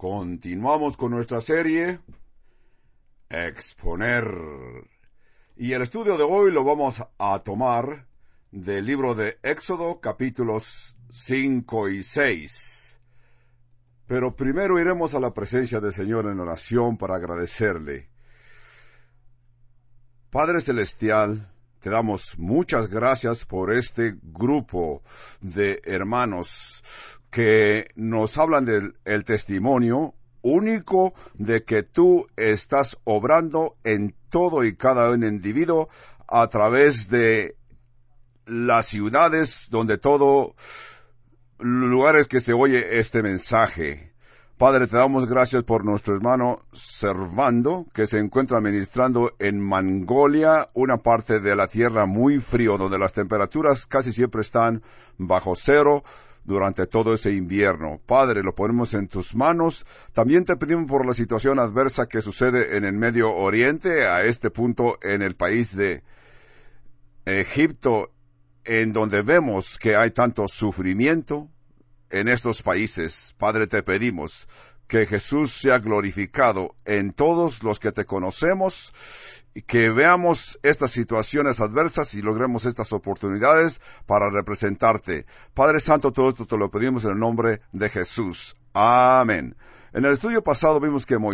Continuamos con nuestra serie Exponer. Y el estudio de hoy lo vamos a tomar del libro de Éxodo, capítulos 5 y 6. Pero primero iremos a la presencia del Señor en oración para agradecerle. Padre Celestial, te damos muchas gracias por este grupo de hermanos que nos hablan del testimonio único de que tú estás obrando en todo y cada un individuo a través de las ciudades donde lugares que se oye este mensaje. Padre, te damos gracias por nuestro hermano Servando, que se encuentra ministrando en Mongolia, una parte de la tierra muy frío, donde las temperaturas casi siempre están bajo cero durante todo ese invierno. Padre, lo ponemos en tus manos. También te pedimos por la situación adversa que sucede en el Medio Oriente, a este punto en el país de Egipto, en donde vemos que hay tanto sufrimiento en estos países. Padre, te pedimos que Jesús sea glorificado en todos los que te conocemos y que veamos estas situaciones adversas y logremos estas oportunidades para representarte. Padre Santo, todo esto te lo pedimos en el nombre de Jesús. Amén. En el estudio pasado vimos que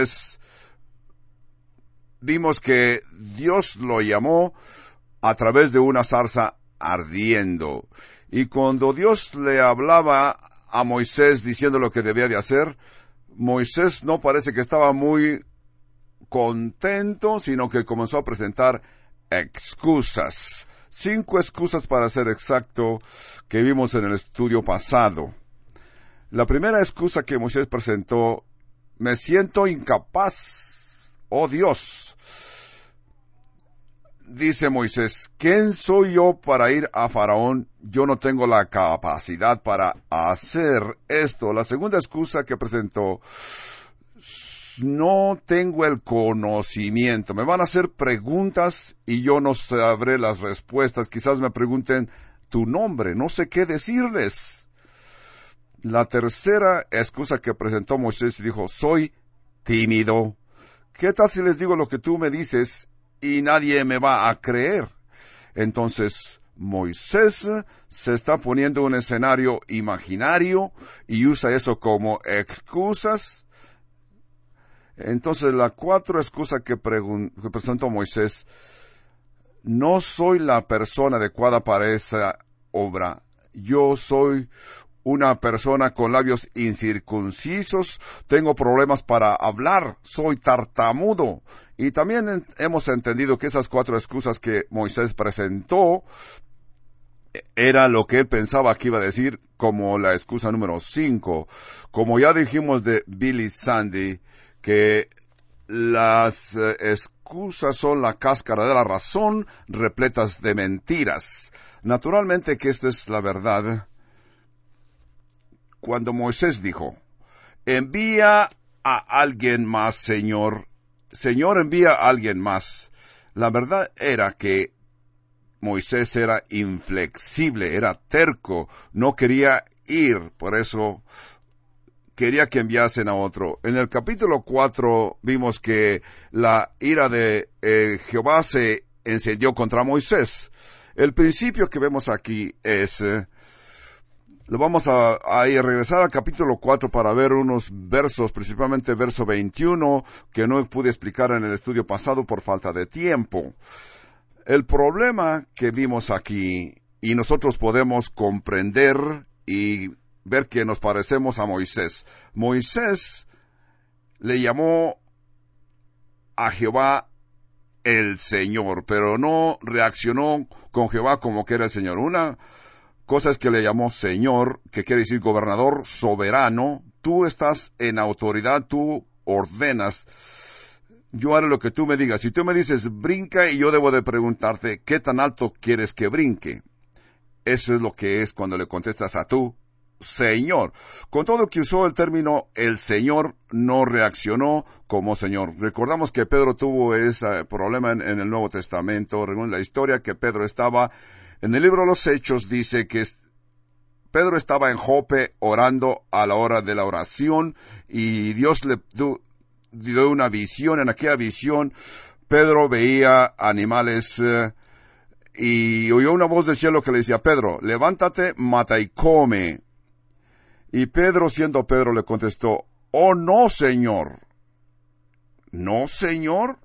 que Dios lo llamó a través de una zarza ardiendo. Y cuando Dios le hablaba a Moisés diciendo lo que debía de hacer, Moisés no parece que estaba muy contento, sino que comenzó a presentar excusas. 5 excusas para ser exacto que vimos en el estudio pasado. La primera excusa que Moisés presentó: me siento incapaz, oh Dios. Dice Moisés, ¿quién soy yo para ir a Faraón? Yo no tengo la capacidad para hacer esto. La segunda excusa que presentó: no tengo el conocimiento. Me van a hacer preguntas y yo no sabré las respuestas. Quizás me pregunten tu nombre, no sé qué decirles. La tercera excusa que presentó Moisés dijo, soy tímido. ¿Qué tal si les digo lo que tú me dices y nadie me va a creer? Entonces Moisés se está poniendo un escenario imaginario y usa eso como excusas. Entonces la 4 excusa que presentó Moisés: no soy la persona adecuada para esa obra. Yo soy una persona con labios incircuncisos, tengo problemas para hablar, soy tartamudo. Y también hemos entendido que esas 4 excusas que Moisés presentó era lo que él pensaba que iba a decir como la excusa número 5. Como ya dijimos de Billy Sunday, que las excusas son la cáscara de la razón, repletas de mentiras. Naturalmente que esta es la verdad. Cuando Moisés dijo, envía a alguien más, Señor. Señor, envía a alguien más. La verdad era que Moisés era inflexible, era terco, no quería ir, por eso quería que enviasen a otro. En el capítulo 4 vimos que la ira de Jehová se encendió contra Moisés. El principio que vemos aquí es... lo vamos a regresar al capítulo 4 para ver unos versos, principalmente verso 21, que no pude explicar en el estudio pasado por falta de tiempo. El problema que vimos aquí, y nosotros podemos comprender y ver que nos parecemos a Moisés. Moisés le llamó a Jehová el Señor, pero no reaccionó con Jehová como que era el Señor. Una cosa es que le llamó Señor, que quiere decir gobernador, soberano. Tú estás en autoridad, tú ordenas. Yo haré lo que tú me digas. Si tú me dices brinca, y yo debo de preguntarte, ¿qué tan alto quieres que brinque? Eso es lo que es cuando le contestas a tú, Señor. Con todo que usó el término el Señor, no reaccionó como Señor. Recordamos que Pedro tuvo ese problema en el Nuevo Testamento. Según la historia que Pedro estaba en el libro de los Hechos, dice que Pedro estaba en Jope orando a la hora de la oración y Dios le dio una visión. En aquella visión Pedro veía animales y oyó una voz del cielo que le decía: Pedro, levántate, mata y come. Y Pedro, siendo Pedro, le contestó: oh no, Señor. ¿No, Señor?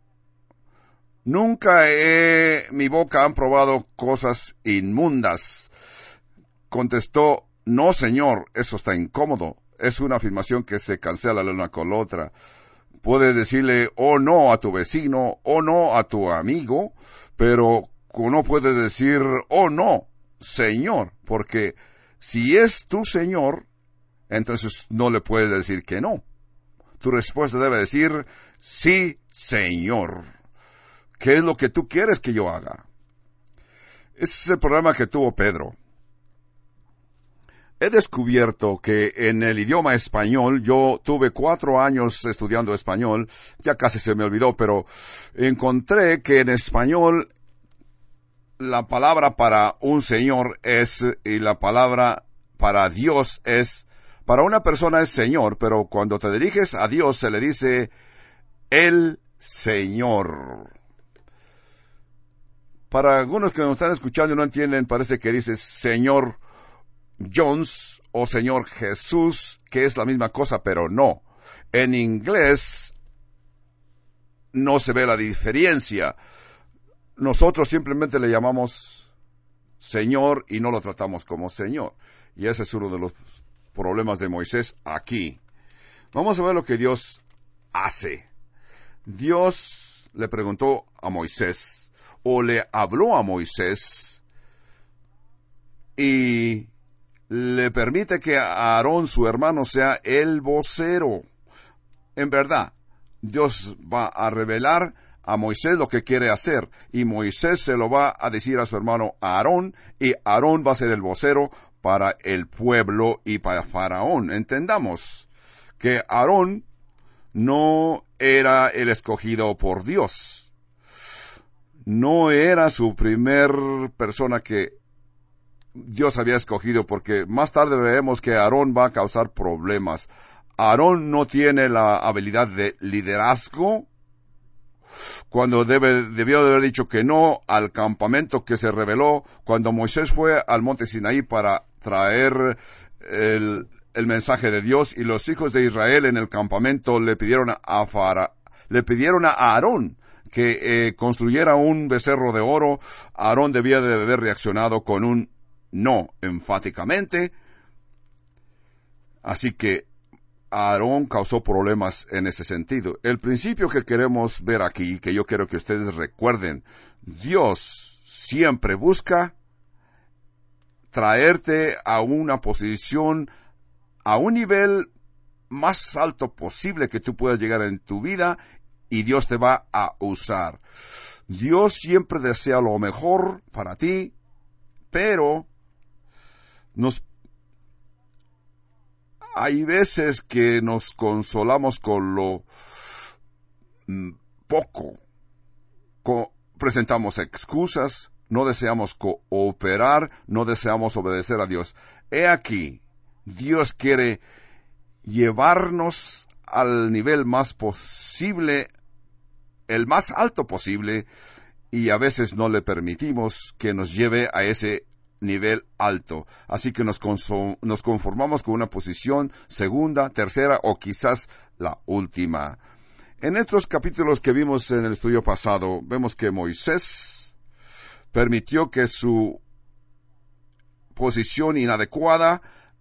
Nunca mi boca han probado cosas inmundas. Contestó: no, Señor. Eso está incómodo. Es una afirmación que se cancela la una con la otra. Puede decirle oh no a tu vecino, oh no a tu amigo, pero no puede decir oh no, Señor, porque si es tu Señor, entonces no le puedes decir que no. Tu respuesta debe decir: sí, Señor. ¿Qué es lo que tú quieres que yo haga? Ese es el problema que tuvo Pedro. He descubierto que en el idioma español, yo tuve 4 años estudiando español, ya casi se me olvidó, pero encontré que en español la palabra para un Señor es, y la palabra para Dios es, para una persona es Señor, pero cuando te diriges a Dios se le dice el Señor. Para algunos que nos están escuchando y no entienden, parece que dice Señor Jones o Señor Jesús, que es la misma cosa, pero no. En inglés no se ve la diferencia. Nosotros simplemente le llamamos Señor y no lo tratamos como Señor. Y ese es uno de los problemas de Moisés aquí. Vamos a ver lo que Dios hace. Dios le preguntó a Moisés, o le habló a Moisés, y le permite que Aarón, su hermano, sea el vocero. En verdad, Dios va a revelar a Moisés lo que quiere hacer, y Moisés se lo va a decir a su hermano Aarón, y Aarón va a ser el vocero para el pueblo y para Faraón. Entendamos que Aarón no era el escogido por Dios. No era su primer persona que Dios había escogido, porque más tarde veremos que Aarón va a causar problemas. Aarón no tiene la habilidad de liderazgo. Cuando debió de haber dicho que no al campamento que se reveló, cuando Moisés fue al monte Sinaí para traer el mensaje de Dios, y los hijos de Israel en el campamento le pidieron a Aarón que construyera un becerro de oro. Aarón debía de haber reaccionado con un no, enfáticamente. Así que Aarón causó problemas en ese sentido. El principio que queremos ver aquí, que yo quiero que ustedes recuerden: Dios siempre busca traerte a una posición, a un nivel más alto posible que tú puedas llegar en tu vida, y Dios te va a usar. Dios siempre desea lo mejor para ti, pero hay veces que nos consolamos con lo poco. Presentamos excusas, no deseamos cooperar, no deseamos obedecer a Dios. He aquí, Dios quiere llevarnos al nivel más posible, el más alto posible, y a veces no le permitimos que nos lleve a ese nivel alto. Así que nos conformamos con una posición segunda, tercera o quizás la última. En estos capítulos que vimos en el estudio pasado, vemos que Moisés permitió que su posición inadecuada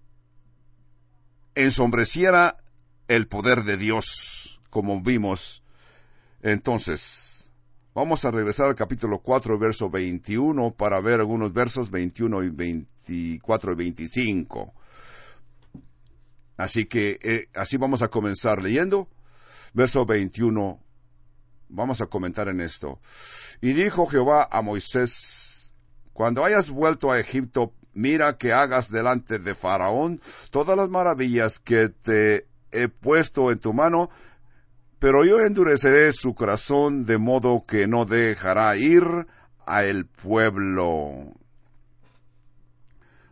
ensombreciera el poder de Dios, como vimos. Entonces, vamos a regresar al capítulo 4, verso 21, para ver algunos versos 21 y 24 y 25. Así que, así vamos a comenzar leyendo. Verso 21, vamos a comentar en esto. Y dijo Jehová a Moisés: cuando hayas vuelto a Egipto, mira que hagas delante de Faraón todas las maravillas que te he puesto en tu mano, pero yo endureceré su corazón de modo que no dejará ir a el pueblo.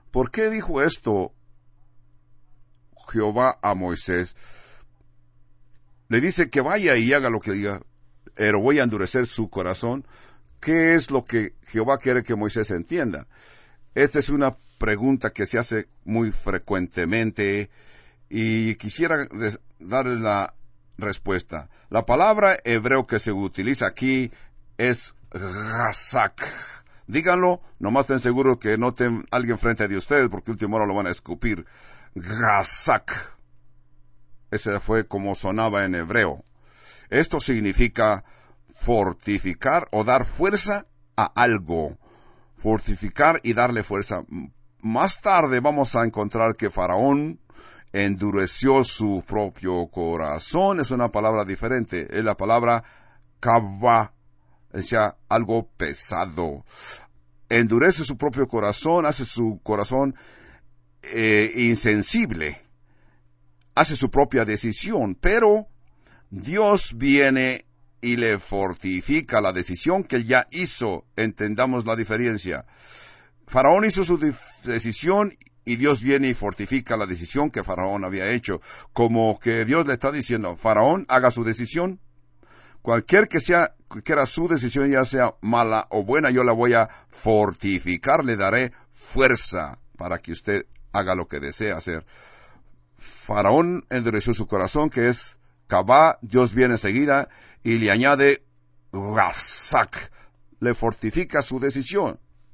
¿Por qué dijo esto Jehová a Moisés? Le dice que vaya y haga lo que diga, pero voy a endurecer su corazón. ¿Qué es lo que Jehová quiere que Moisés entienda? Esta es una pregunta que se hace muy frecuentemente y quisiera darle la respuesta. La palabra hebreo que se utiliza aquí es razak. Díganlo, nomás estén seguros que no tengan alguien frente de ustedes, porque último hora lo van a escupir. Razak. Ese fue como sonaba en hebreo. Esto significa fortificar o dar fuerza a algo. Fortificar y darle fuerza. Más tarde vamos a encontrar que Faraón endureció su propio corazón. Es una palabra diferente. Es la palabra kavá. O sea, algo pesado. Endurece su propio corazón, hace su corazón insensible. Hace su propia decisión. Pero Dios viene y le fortifica la decisión que él ya hizo. Entendamos la diferencia. Faraón hizo su decisión y Dios viene y fortifica la decisión que Faraón había hecho. Como que Dios le está diciendo, Faraón, haga su decisión. Cualquier que era su decisión, ya sea mala o buena, yo la voy a fortificar, le daré fuerza para que usted haga lo que desea hacer. Faraón endureció su corazón, que es Kavá. Dios viene enseguida y le añade razak, le fortifica su decisión.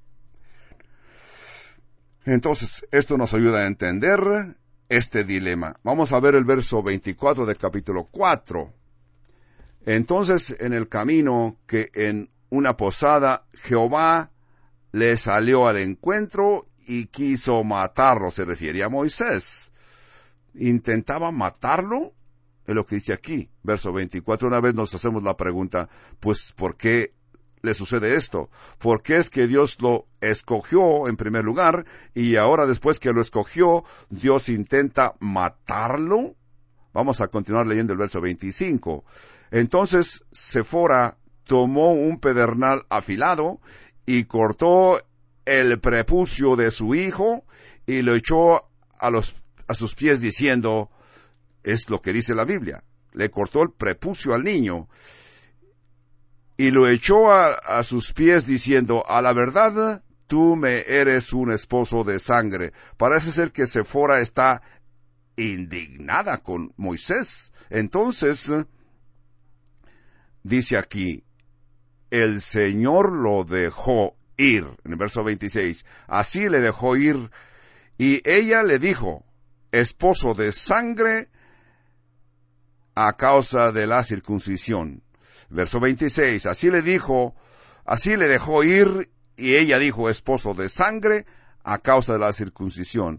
Entonces, esto nos ayuda a entender este dilema. Vamos a ver el verso 24 del capítulo 4. Entonces, en el camino que en una posada, Jehová le salió al encuentro y quiso matarlo. Se refiere a Moisés. Intentaba matarlo. Es lo que dice aquí, verso 24. Una vez nos hacemos la pregunta, pues, ¿por qué le sucede esto? ¿Por qué es que Dios lo escogió en primer lugar y ahora después que lo escogió, Dios intenta matarlo? Vamos a continuar leyendo el verso 25. Entonces Séfora tomó un pedernal afilado y cortó el prepucio de su hijo y lo echó a sus pies diciendo, es lo que dice la Biblia, le cortó el prepucio al niño y lo echó a sus pies diciendo, a la verdad, tú me eres un esposo de sangre. Parece ser que Séfora está indignada con Moisés. Entonces, dice aquí, el Señor lo dejó ir, en el verso 26, así le dejó ir, y ella le dijo, esposo de sangre a causa de la circuncisión. Verso 26, así le dejó ir, y ella dijo, esposo de sangre a causa de la circuncisión.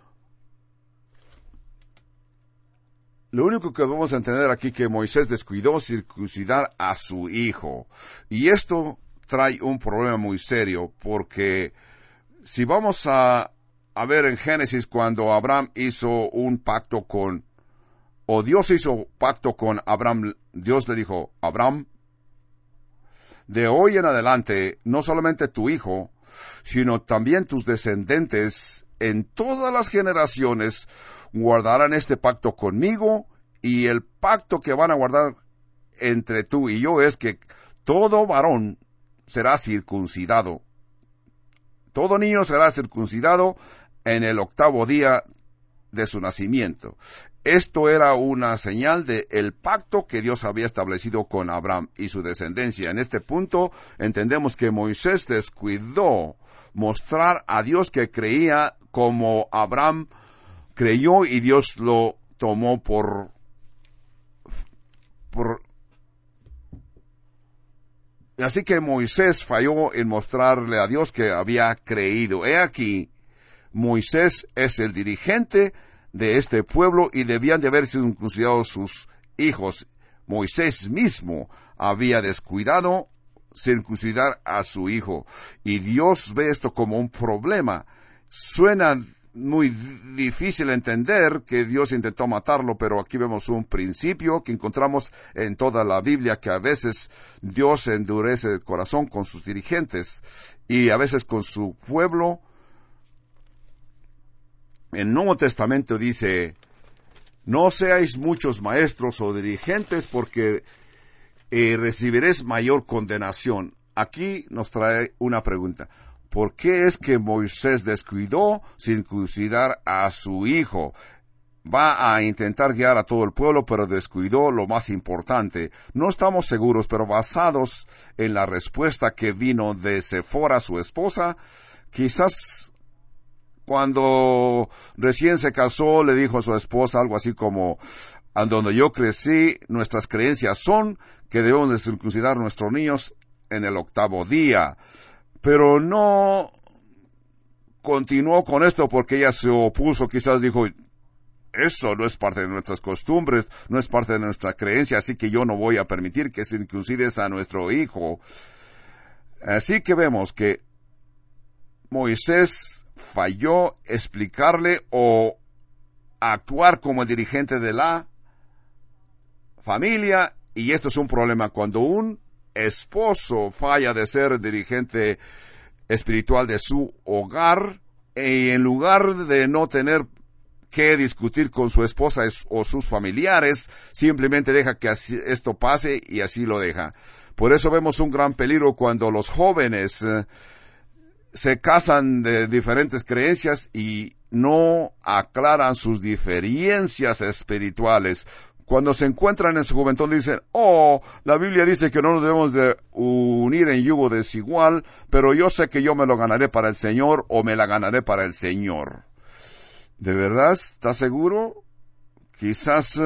Lo único que vamos a entender aquí que Moisés descuidó circuncidar a su hijo. Y esto trae un problema muy serio, porque si vamos a ver en Génesis cuando Abraham hizo un pacto o Dios hizo pacto con Abraham, Dios le dijo, Abraham, de hoy en adelante, no solamente tu hijo, sino también tus descendientes en todas las generaciones guardarán este pacto conmigo, y el pacto que van a guardar entre tú y yo es que todo varón será circuncidado. Todo niño será circuncidado en el 8º día de su nacimiento. Esto era una señal del pacto que Dios había establecido con Abraham y su descendencia. En este punto entendemos que Moisés descuidó mostrar a Dios que creía como Abraham creyó, y Dios lo tomó Así que Moisés falló en mostrarle a Dios que había creído. He aquí, Moisés es el dirigente de este pueblo y debían de haber circuncidado sus hijos. Moisés mismo había descuidado circuncidar a su hijo. Y Dios ve esto como un problema. Suena muy difícil entender que Dios intentó matarlo, pero aquí vemos un principio que encontramos en toda la Biblia, que a veces Dios endurece el corazón con sus dirigentes y a veces con su pueblo. el Nuevo Testamento dice, no seáis muchos maestros o dirigentes porque recibiréis mayor condenación. Aquí nos trae una pregunta. ¿Por qué es que Moisés descuidó circuncidar a su hijo? Va a intentar guiar a todo el pueblo, pero descuidó lo más importante. No estamos seguros, pero basados en la respuesta que vino de Sefora, su esposa, quizás cuando recién se casó le dijo a su esposa algo así como, a donde yo crecí, nuestras creencias son que debemos de circuncidar a nuestros niños en el 8º día. Pero no continuó con esto porque ella se opuso, quizás dijo, eso no es parte de nuestras costumbres, no es parte de nuestra creencia, así que yo no voy a permitir que circuncides a nuestro hijo. Así que vemos que Moisés falló explicarle o actuar como el dirigente de la familia, y esto es un problema cuando un esposo falla de ser dirigente espiritual de su hogar, y en lugar de no tener que discutir con su esposa o sus familiares, simplemente deja que esto pase y así lo deja. Por eso vemos un gran peligro cuando los jóvenes se casan de diferentes creencias y no aclaran sus diferencias espirituales. Cuando se encuentran en su juventud dicen, la Biblia dice que no nos debemos de unir en yugo desigual, pero yo sé que yo me lo ganaré para el Señor o me la ganaré para el Señor. ¿De verdad? ¿Estás seguro? Quizás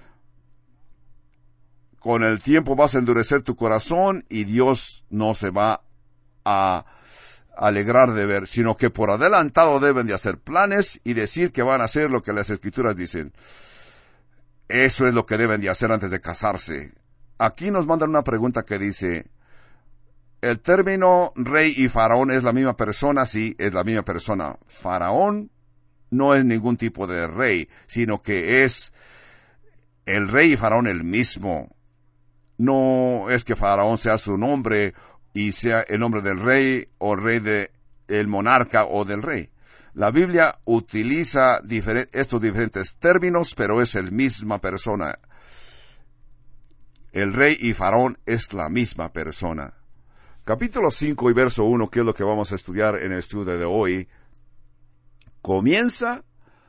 con el tiempo vas a endurecer tu corazón y Dios no se va a alegrar de ver, sino que por adelantado deben de hacer planes y decir que van a hacer lo que las Escrituras dicen. Eso es lo que deben de hacer antes de casarse. Aquí nos mandan una pregunta que dice, ¿el término rey y faraón es la misma persona? Sí, es la misma persona. Faraón no es ningún tipo de rey, sino que es el rey y faraón el mismo. No es que faraón sea su nombre y sea el nombre del rey o rey del monarca o del rey. La Biblia utiliza estos diferentes términos, pero es la misma persona. El rey y faraón es la misma persona. Capítulo 5 y verso 1, que es lo que vamos a estudiar en el estudio de hoy, comienza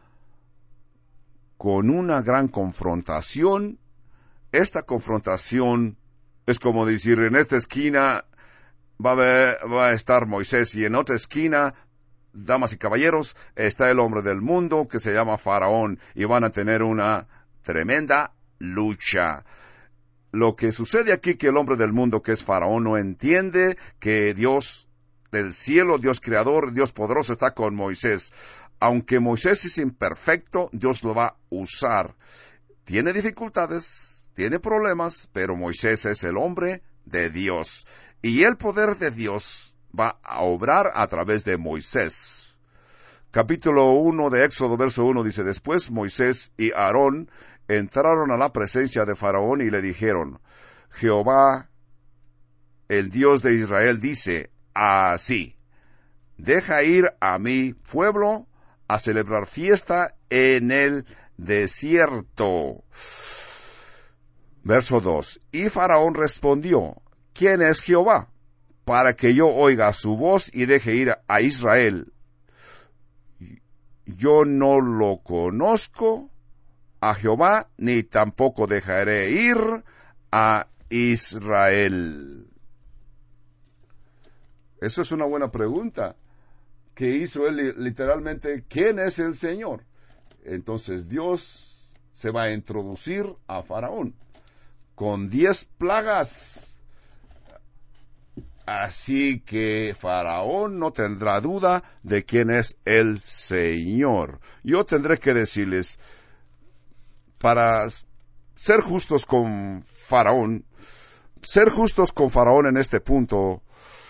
con una gran confrontación. Esta confrontación es como decir, en esta esquina va a estar Moisés y en otra esquina, damas y caballeros, está el hombre del mundo que se llama Faraón y van a tener una tremenda lucha. Lo que sucede aquí que el hombre del mundo que es Faraón no entiende que Dios del cielo, Dios creador, Dios poderoso está con Moisés. Aunque Moisés es imperfecto, Dios lo va a usar. Tiene dificultades, tiene problemas, pero Moisés es el hombre de Dios. Y el poder de Dios va a obrar a través de Moisés. Capítulo 1 de Éxodo, verso 1 dice, después Moisés y Aarón entraron a la presencia de Faraón y le dijeron, Jehová, el Dios de Israel, dice así, deja ir a mi pueblo a celebrar fiesta en el desierto. Verso 2, y Faraón respondió, ¿quién es Jehová? Para que yo oiga su voz y deje ir a Israel. Yo no lo conozco a Jehová, ni tampoco dejaré ir a Israel. Eso es una buena pregunta que hizo él literalmente, ¿quién es el Señor? Entonces Dios se va a introducir a Faraón con 10 plagas. Así que Faraón no tendrá duda de quién es el Señor. Yo tendré que decirles, para ser justos con Faraón en este punto,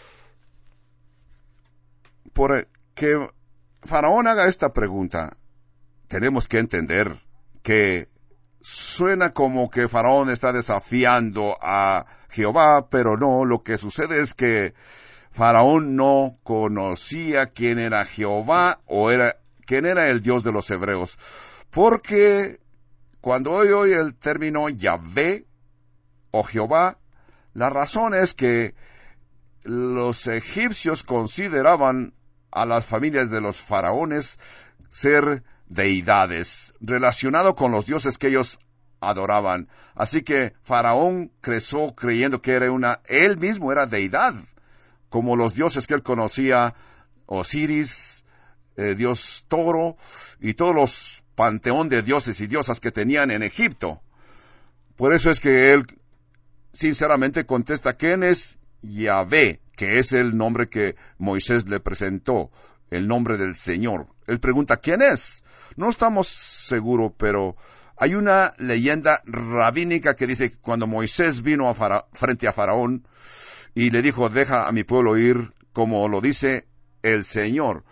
por que Faraón haga esta pregunta, tenemos que entender que suena como que Faraón está desafiando a Jehová, pero no, lo que sucede es que Faraón no conocía quién era Jehová o quién era el Dios de los hebreos. Porque cuando oigo el término Yahvé o Jehová, la razón es que los egipcios consideraban a las familias de los faraones ser deidades, relacionado con los dioses que ellos adoraban. Así que Faraón creció creyendo que él mismo era deidad, como los dioses que él conocía, Osiris, Dios Toro, y todos los panteón de dioses y diosas que tenían en Egipto. Por eso es que él sinceramente contesta, ¿quién es Yahvé? Que es el nombre que Moisés le presentó, el nombre del Señor. Él pregunta, ¿quién es? No estamos seguros, pero hay una leyenda rabínica que dice que cuando Moisés vino frente a Faraón y le dijo, deja a mi pueblo ir, como lo dice el Señor,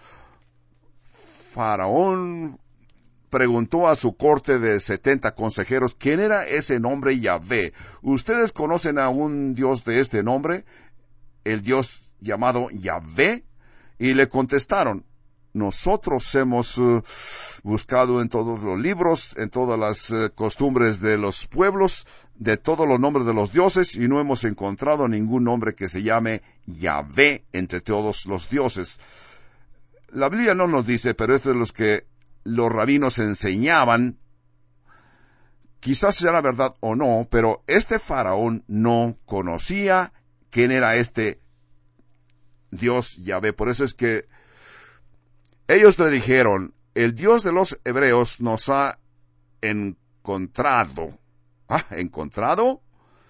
Faraón preguntó a su corte de 70 consejeros, ¿quién era ese nombre Yahvé? ¿Ustedes conocen a un Dios de este nombre? El Dios llamado Yahvé. Y le contestaron, nosotros hemos buscado en todos los libros, en todas las costumbres de los pueblos, de todos los nombres de los dioses, y no hemos encontrado ningún nombre que se llame Yahvé entre todos los dioses. La Biblia no nos dice, pero esto es lo que los rabinos enseñaban. Quizás será verdad o no, pero este faraón no conocía quién era este Dios Yahvé. Por eso es que ellos le dijeron, el Dios de los hebreos nos ha encontrado. ¿Ah, encontrado?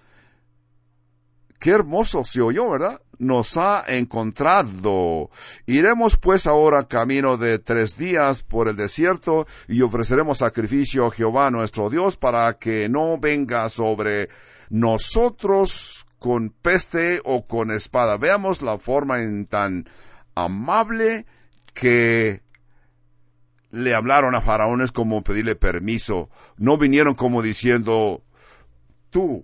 Qué hermoso se oyó, ¿verdad? Nos ha encontrado. Iremos pues ahora camino de 3 días por el desierto y ofreceremos sacrificio a Jehová nuestro Dios para que no venga sobre nosotros con peste o con espada. Veamos la forma en tan amable que le hablaron a Faraón, es como pedirle permiso. No vinieron como diciendo, tú,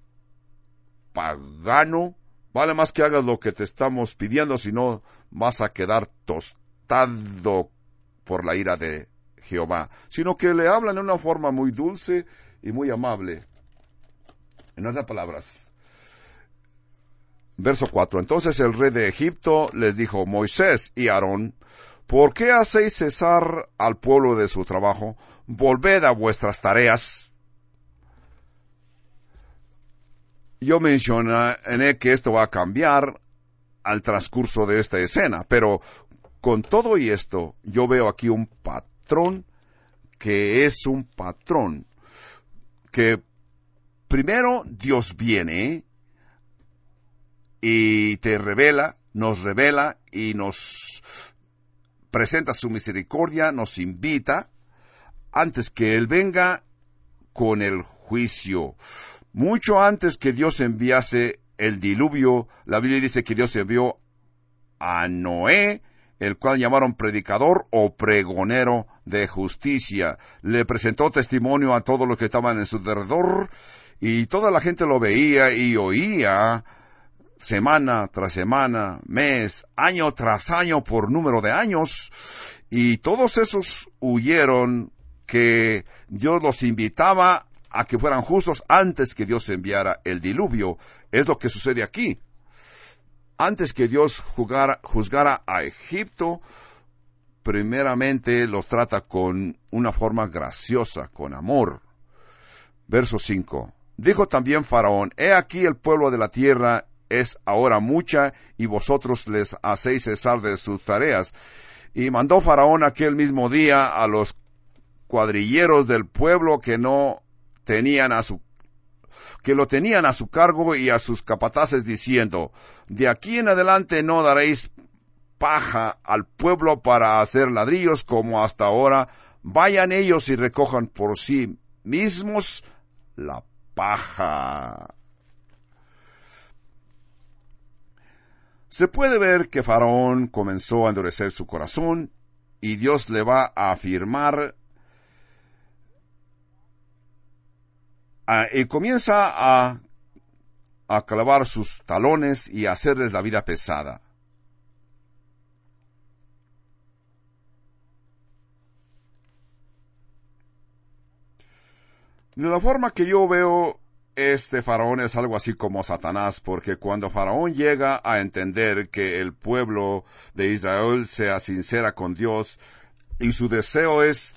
pagano, vale más que hagas lo que te estamos pidiendo, si no vas a quedar tostado por la ira de Jehová. Sino que le hablan de una forma muy dulce y muy amable. En otras palabras, verso 4. Entonces el rey de Egipto les dijo, Moisés y Aarón, ¿por qué hacéis cesar al pueblo de su trabajo? Volved a vuestras tareas. Yo mencioné que esto va a cambiar al transcurso de esta escena, pero con todo y esto, yo veo aquí un patrón que es un patrón que primero Dios viene y te revela, nos revela y nos presenta su misericordia, nos invita antes que Él venga con el juicio. Mucho antes que Dios enviase el diluvio, la Biblia dice que Dios envió a Noé, el cual llamaron predicador o pregonero de justicia. Le presentó testimonio a todos los que estaban en su alrededor, y toda la gente lo veía y oía semana tras semana, mes, año tras año, por número de años, y todos esos huyeron que Dios los invitaba a que fueran justos antes que Dios enviara el diluvio. Es lo que sucede aquí. Antes que Dios juzgara a Egipto, primeramente los trata con una forma graciosa, con amor. Verso 5. Dijo también Faraón, he aquí el pueblo de la tierra es ahora mucha, y vosotros les hacéis cesar de sus tareas. Y mandó Faraón aquel mismo día a los cuadrilleros del pueblo que lo tenían a su cargo y a sus capataces, diciendo, de aquí en adelante no daréis paja al pueblo para hacer ladrillos como hasta ahora. Vayan ellos y recojan por sí mismos la paja. Se puede ver que Faraón comenzó a endurecer su corazón y Dios le va a afirmar y comienza a clavar sus talones y a hacerles la vida pesada. De la forma que yo veo, este Faraón es algo así como Satanás, porque cuando Faraón llega a entender que el pueblo de Israel sea sincera con Dios, y su deseo es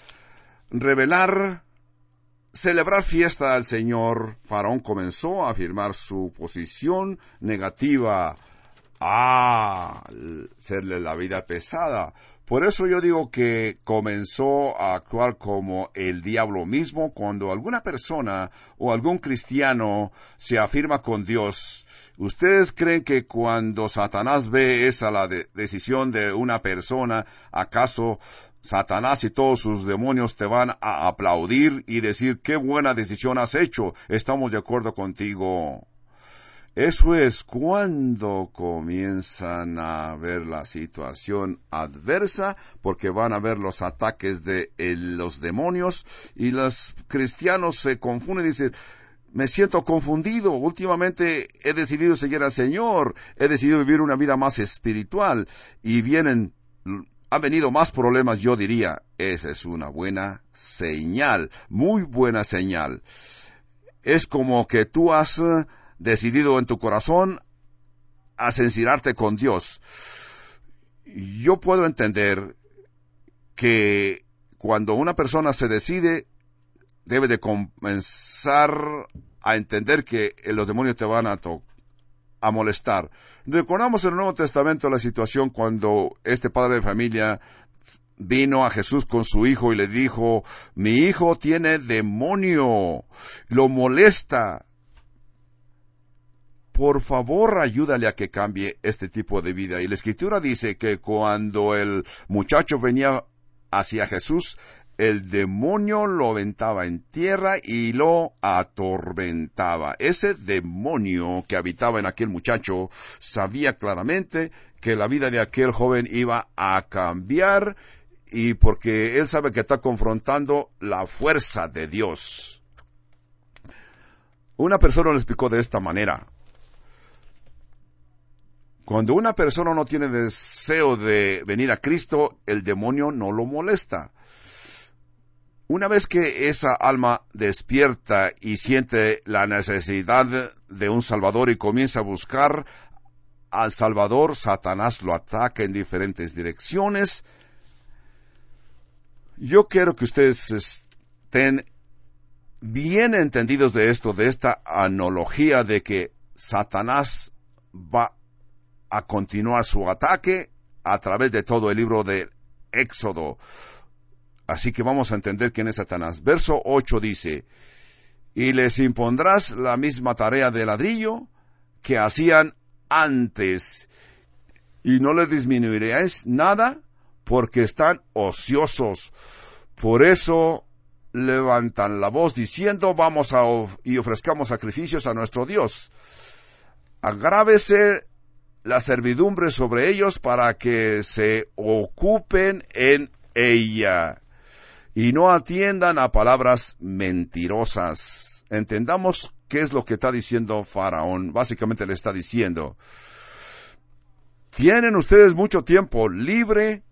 celebrar fiesta al Señor, Faraón comenzó a afirmar su posición negativa a hacerle la vida pesada. Por eso yo digo que comenzó a actuar como el diablo mismo cuando alguna persona o algún cristiano se afirma con Dios. ¿Ustedes creen que cuando Satanás ve esa la decisión de una persona, acaso Satanás y todos sus demonios te van a aplaudir y decir qué buena decisión has hecho, estamos de acuerdo contigo? Eso es cuando comienzan a ver la situación adversa, porque van a ver los ataques de los demonios, y los cristianos se confunden y dicen, me siento confundido, últimamente he decidido seguir al Señor, he decidido vivir una vida más espiritual, y han venido más problemas. Yo diría, esa es una buena señal, muy buena señal. Es como que tú has decidido en tu corazón a sincerarte con Dios. Yo puedo entender que cuando una persona se decide, debe de comenzar a entender que los demonios te van a molestar. Recordamos en el Nuevo Testamento la situación cuando este padre de familia vino a Jesús con su hijo y le dijo, mi hijo tiene demonio, lo molesta. Por favor, ayúdale a que cambie este tipo de vida. Y la Escritura dice que cuando el muchacho venía hacia Jesús, el demonio lo aventaba en tierra y lo atormentaba. Ese demonio que habitaba en aquel muchacho sabía claramente que la vida de aquel joven iba a cambiar, y porque él sabe que está confrontando la fuerza de Dios. Una persona lo explicó de esta manera. Cuando una persona no tiene deseo de venir a Cristo, el demonio no lo molesta. Una vez que esa alma despierta y siente la necesidad de un Salvador y comienza a buscar al Salvador, Satanás lo ataca en diferentes direcciones. Yo quiero que ustedes estén bien entendidos de esto, de esta analogía de que Satanás va a continuar su ataque a través de todo el libro de Éxodo. Así que vamos a entender quién es Satanás. Verso 8 dice, y les impondrás la misma tarea de ladrillo que hacían antes, y no les disminuiréis nada, porque están ociosos. Por eso levantan la voz diciendo, vamos y ofrezcamos sacrificios a nuestro Dios. Agrávese la servidumbre sobre ellos para que se ocupen en ella y no atiendan a palabras mentirosas. Entendamos qué es lo que está diciendo Faraón. Básicamente le está diciendo, tienen ustedes mucho tiempo libre,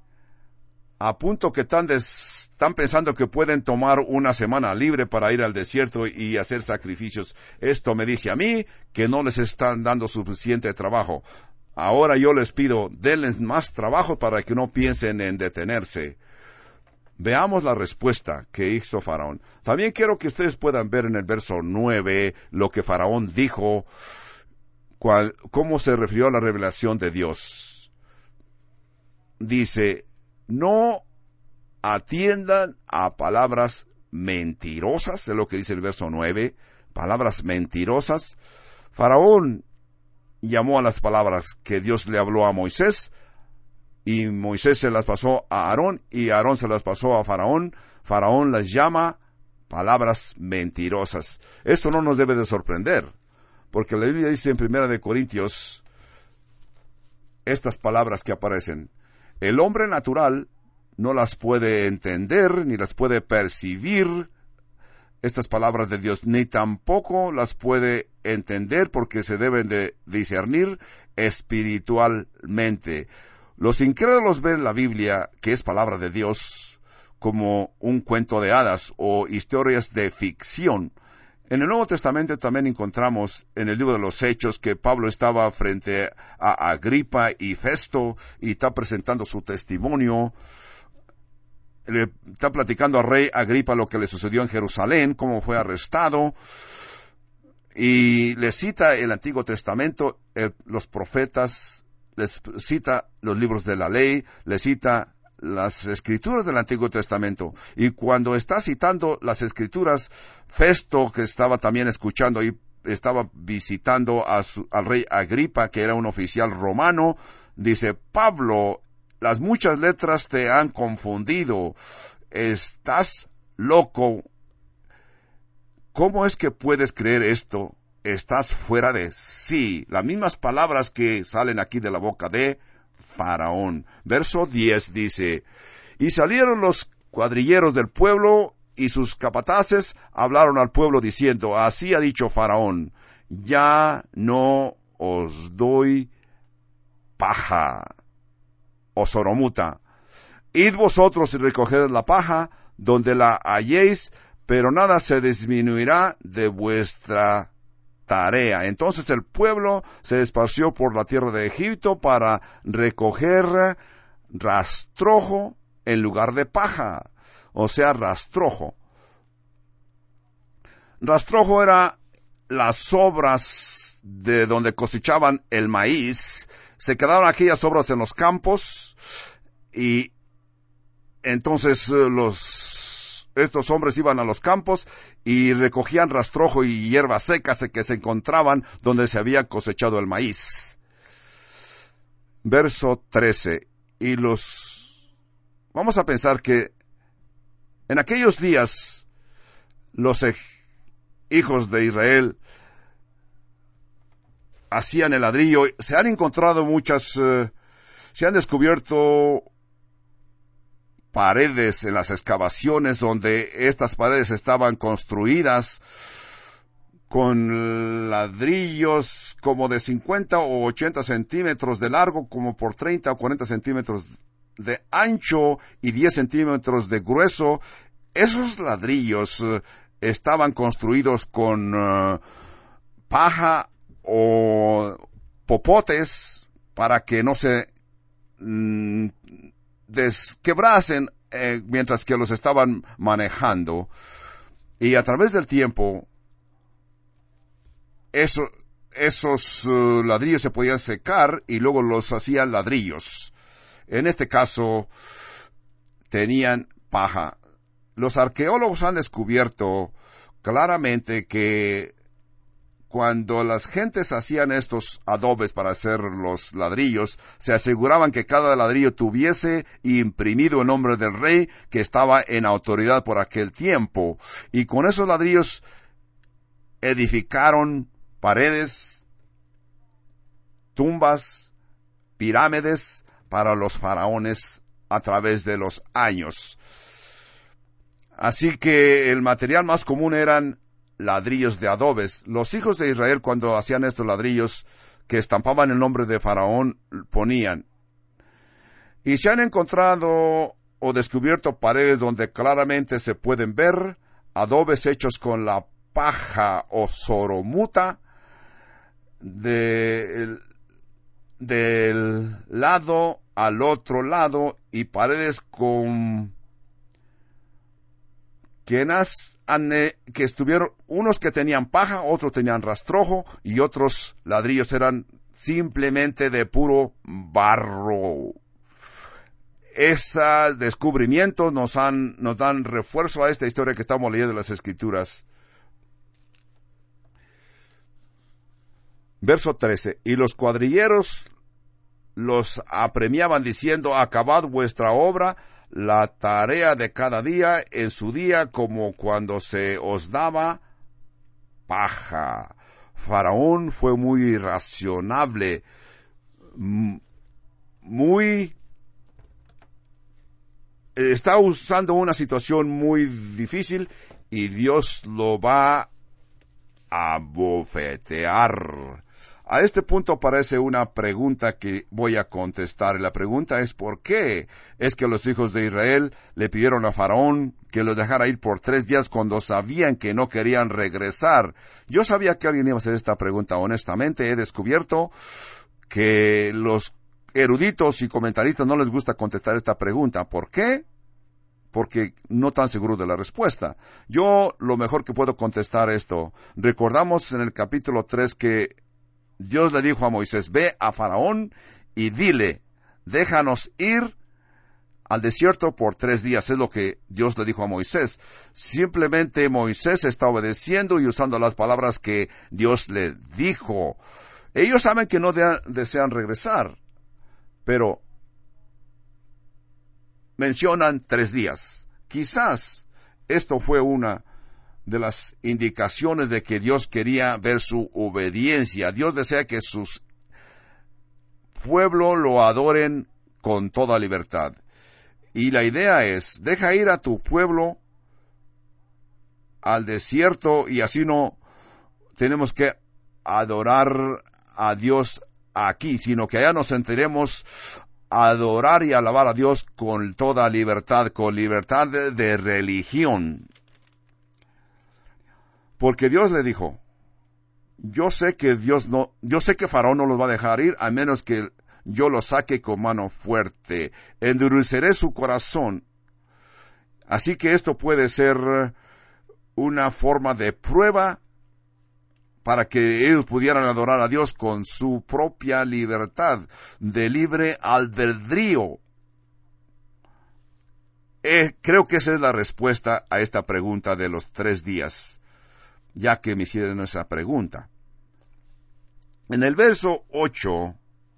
a punto que están pensando que pueden tomar una semana libre para ir al desierto y hacer sacrificios. Esto me dice a mí que no les están dando suficiente trabajo. Ahora yo les pido, denles más trabajo para que no piensen en detenerse. Veamos la respuesta que hizo Faraón. También quiero que ustedes puedan ver en el verso 9 lo que Faraón dijo, cómo se refirió a la revelación de Dios. Dice, no atiendan a palabras mentirosas, es lo que dice el verso 9, palabras mentirosas. Faraón llamó a las palabras que Dios le habló a Moisés, y Moisés se las pasó a Aarón, y Aarón se las pasó a Faraón. Faraón las llama palabras mentirosas. Esto no nos debe de sorprender, porque la Biblia dice en 1 Corintios estas palabras que aparecen. El hombre natural no las puede entender, ni las puede percibir, estas palabras de Dios, ni tampoco las puede entender, porque se deben de discernir espiritualmente. Los incrédulos ven la Biblia, que es palabra de Dios, como un cuento de hadas o historias de ficción. En el Nuevo Testamento también encontramos en el libro de los Hechos que Pablo estaba frente a Agripa y Festo y está presentando su testimonio. Le está platicando al rey Agripa lo que le sucedió en Jerusalén, cómo fue arrestado. Y le cita el Antiguo Testamento, los profetas, les cita los libros de la ley, le cita las escrituras del Antiguo Testamento. Y cuando está citando las escrituras, Festo, que estaba también escuchando y estaba visitando al rey Agripa, que era un oficial romano, dice: Pablo, las muchas letras te han confundido. Estás loco. ¿Cómo es que puedes creer esto? Estás fuera de sí. Las mismas palabras que salen aquí de la boca de Faraón. Verso 10 dice: y salieron los cuadrilleros del pueblo, y sus capataces hablaron al pueblo diciendo: así ha dicho Faraón, ya no os doy paja o soromuta. Id vosotros y recoged la paja donde la halléis, pero nada se disminuirá de vuestra tarea. Entonces el pueblo se esparció por la tierra de Egipto para recoger rastrojo en lugar de paja, o sea, rastrojo. Rastrojo era las sobras de donde cosechaban el maíz. Se quedaban aquellas sobras en los campos y entonces estos hombres iban a los campos y recogían rastrojo y hierbas secas que se encontraban donde se había cosechado el maíz. Verso 13. Vamos a pensar que en aquellos días los hijos de Israel hacían el ladrillo. Se han encontrado se han descubierto paredes en las excavaciones donde estas paredes estaban construidas con ladrillos como de 50 o 80 centímetros de largo, como por 30 o 40 centímetros de ancho y 10 centímetros de grueso. Esos ladrillos estaban construidos con paja o popotes para que no se desquebrasen mientras que los estaban manejando. Y a través del tiempo esos ladrillos se podían secar y luego los hacían ladrillos. En este caso tenían paja. Los arqueólogos han descubierto claramente que cuando las gentes hacían estos adobes para hacer los ladrillos, se aseguraban que cada ladrillo tuviese imprimido el nombre del rey que estaba en autoridad por aquel tiempo. Y con esos ladrillos edificaron paredes, tumbas, pirámides para los faraones a través de los años. Así que el material más común eran ladrillos de adobes. Los hijos de Israel, cuando hacían estos ladrillos que estampaban el nombre de Faraón, ponían. Y se han encontrado o descubierto paredes donde claramente se pueden ver adobes hechos con la paja o soromuta del lado al otro lado, y paredes que estuvieron, unos que tenían paja, otros tenían rastrojo, y otros ladrillos eran simplemente de puro barro. Esos descubrimientos nos dan refuerzo a esta historia que estamos leyendo en las Escrituras. Verso 13. Y los cuadrilleros los apremiaban diciendo: acabad vuestra obra, la tarea de cada día en su día, como cuando se os daba paja. Faraón fue muy irracionable, está usando una situación muy difícil y Dios lo va a bofetear. A este punto aparece una pregunta que voy a contestar. Y la pregunta es, ¿por qué es que los hijos de Israel le pidieron a Faraón que los dejara ir por 3 días cuando sabían que no querían regresar? Yo sabía que alguien iba a hacer esta pregunta. Honestamente, he descubierto que los eruditos y comentaristas no les gusta contestar esta pregunta. ¿Por qué? Porque no tan seguro de la respuesta. Yo lo mejor que puedo contestar esto. Recordamos en el capítulo 3 que Dios le dijo a Moisés, ve a Faraón y dile, déjanos ir al desierto por 3 días. Es lo que Dios le dijo a Moisés. Simplemente Moisés está obedeciendo y usando las palabras que Dios le dijo. Ellos saben que no desean regresar, pero mencionan 3 días. Quizás esto fue una de las indicaciones de que Dios quería ver su obediencia. Dios desea que sus pueblo lo adoren con toda libertad. Y la idea es, deja ir a tu pueblo al desierto y así no tenemos que adorar a Dios aquí, sino que allá nos sentiremos adorar y alabar a Dios con toda libertad, con libertad de religión. Porque Dios le dijo, yo sé que Faraón no los va a dejar ir a menos que yo los saque con mano fuerte. Endureceré su corazón. Así que esto puede ser una forma de prueba para que ellos pudieran adorar a Dios con su propia libertad, de libre albedrío. Creo que esa es la respuesta a esta pregunta de los 3 días, ya que me hicieron esa pregunta. En el verso 8,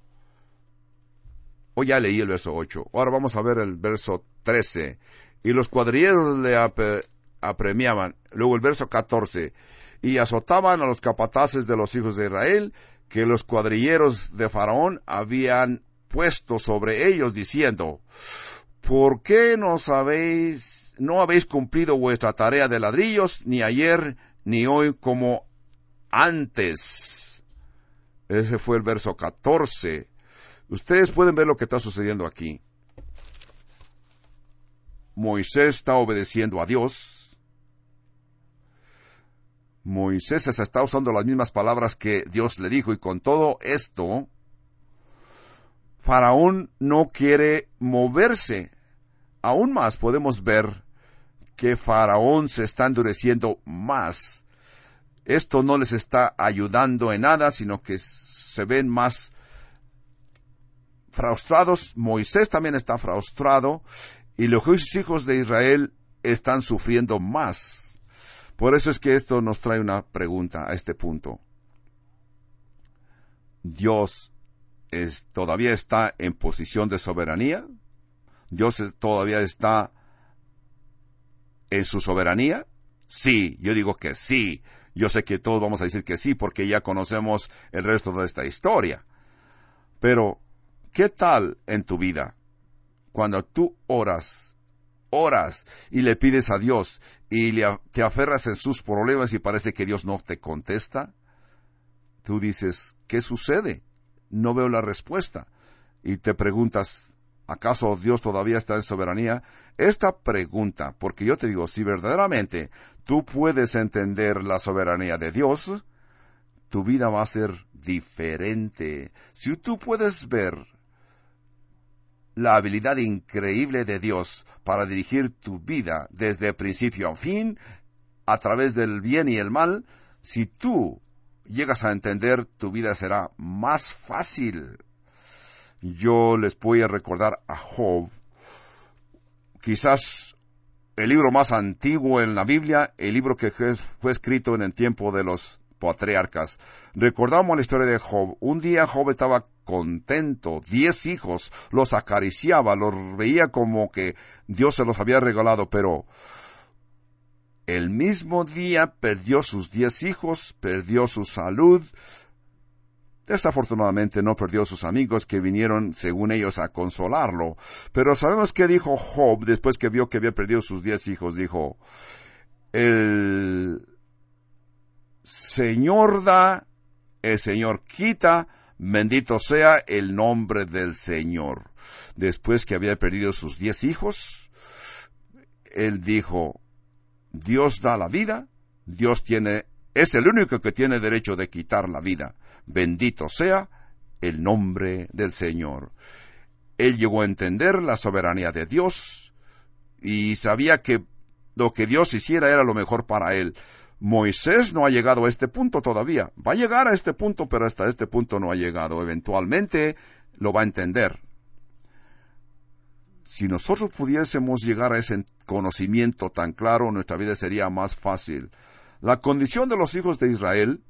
ya leí el verso 8, ahora vamos a ver el verso 13. Y los cuadrilleros le apremiaban. Luego el verso 14. Y azotaban a los capataces de los hijos de Israel, que los cuadrilleros de Faraón habían puesto sobre ellos, diciendo, ¿por qué no habéis cumplido vuestra tarea de ladrillos, ni ayer ni hoy como antes? Ese fue el verso 14. Ustedes pueden ver lo que está sucediendo aquí. Moisés está obedeciendo a Dios. Moisés está usando las mismas palabras que Dios le dijo, y con todo esto, Faraón no quiere moverse. Aún más podemos ver que Faraón se está endureciendo más. Esto no les está ayudando en nada, sino que se ven más frustrados. Moisés también está frustrado, y los hijos de Israel están sufriendo más. Por eso es que esto nos trae una pregunta a este punto. ¿Dios todavía está en posición de soberanía? ¿Dios todavía está en su soberanía? Sí, yo digo que sí. Yo sé que todos vamos a decir que sí, porque ya conocemos el resto de esta historia. Pero, ¿qué tal en tu vida? Cuando tú oras y le pides a Dios y te aferras en sus problemas y parece que Dios no te contesta, tú dices, ¿qué sucede? No veo la respuesta. Y te preguntas, ¿acaso Dios todavía está en soberanía? Esta pregunta, porque yo te digo, si verdaderamente tú puedes entender la soberanía de Dios, tu vida va a ser diferente. Si tú puedes ver la habilidad increíble de Dios para dirigir tu vida desde principio a fin, a través del bien y el mal, si tú llegas a entender, tu vida será más fácil. Yo les voy a recordar a Job, quizás el libro más antiguo en la Biblia, el libro que fue escrito en el tiempo de los patriarcas. Recordamos la historia de Job. Un día Job estaba contento, 10 hijos, los acariciaba, los veía como que Dios se los había regalado, pero el mismo día perdió sus 10 hijos, perdió su salud. Desafortunadamente no perdió sus amigos que vinieron, según ellos, a consolarlo. Pero sabemos qué dijo Job después que vio que había perdido sus 10 hijos. Dijo, el Señor da el Señor quita, bendito sea el nombre del Señor. Después que había perdido sus 10 hijos, él dijo, Dios da la vida, es el único que tiene derecho de quitar la vida. Bendito sea el nombre del Señor. Él llegó a entender la soberanía de Dios y sabía que lo que Dios hiciera era lo mejor para él. Moisés no ha llegado a este punto todavía. Va a llegar a este punto, pero hasta este punto no ha llegado. Eventualmente lo va a entender. Si nosotros pudiésemos llegar a ese conocimiento tan claro, nuestra vida sería más fácil. La condición de los hijos de Israel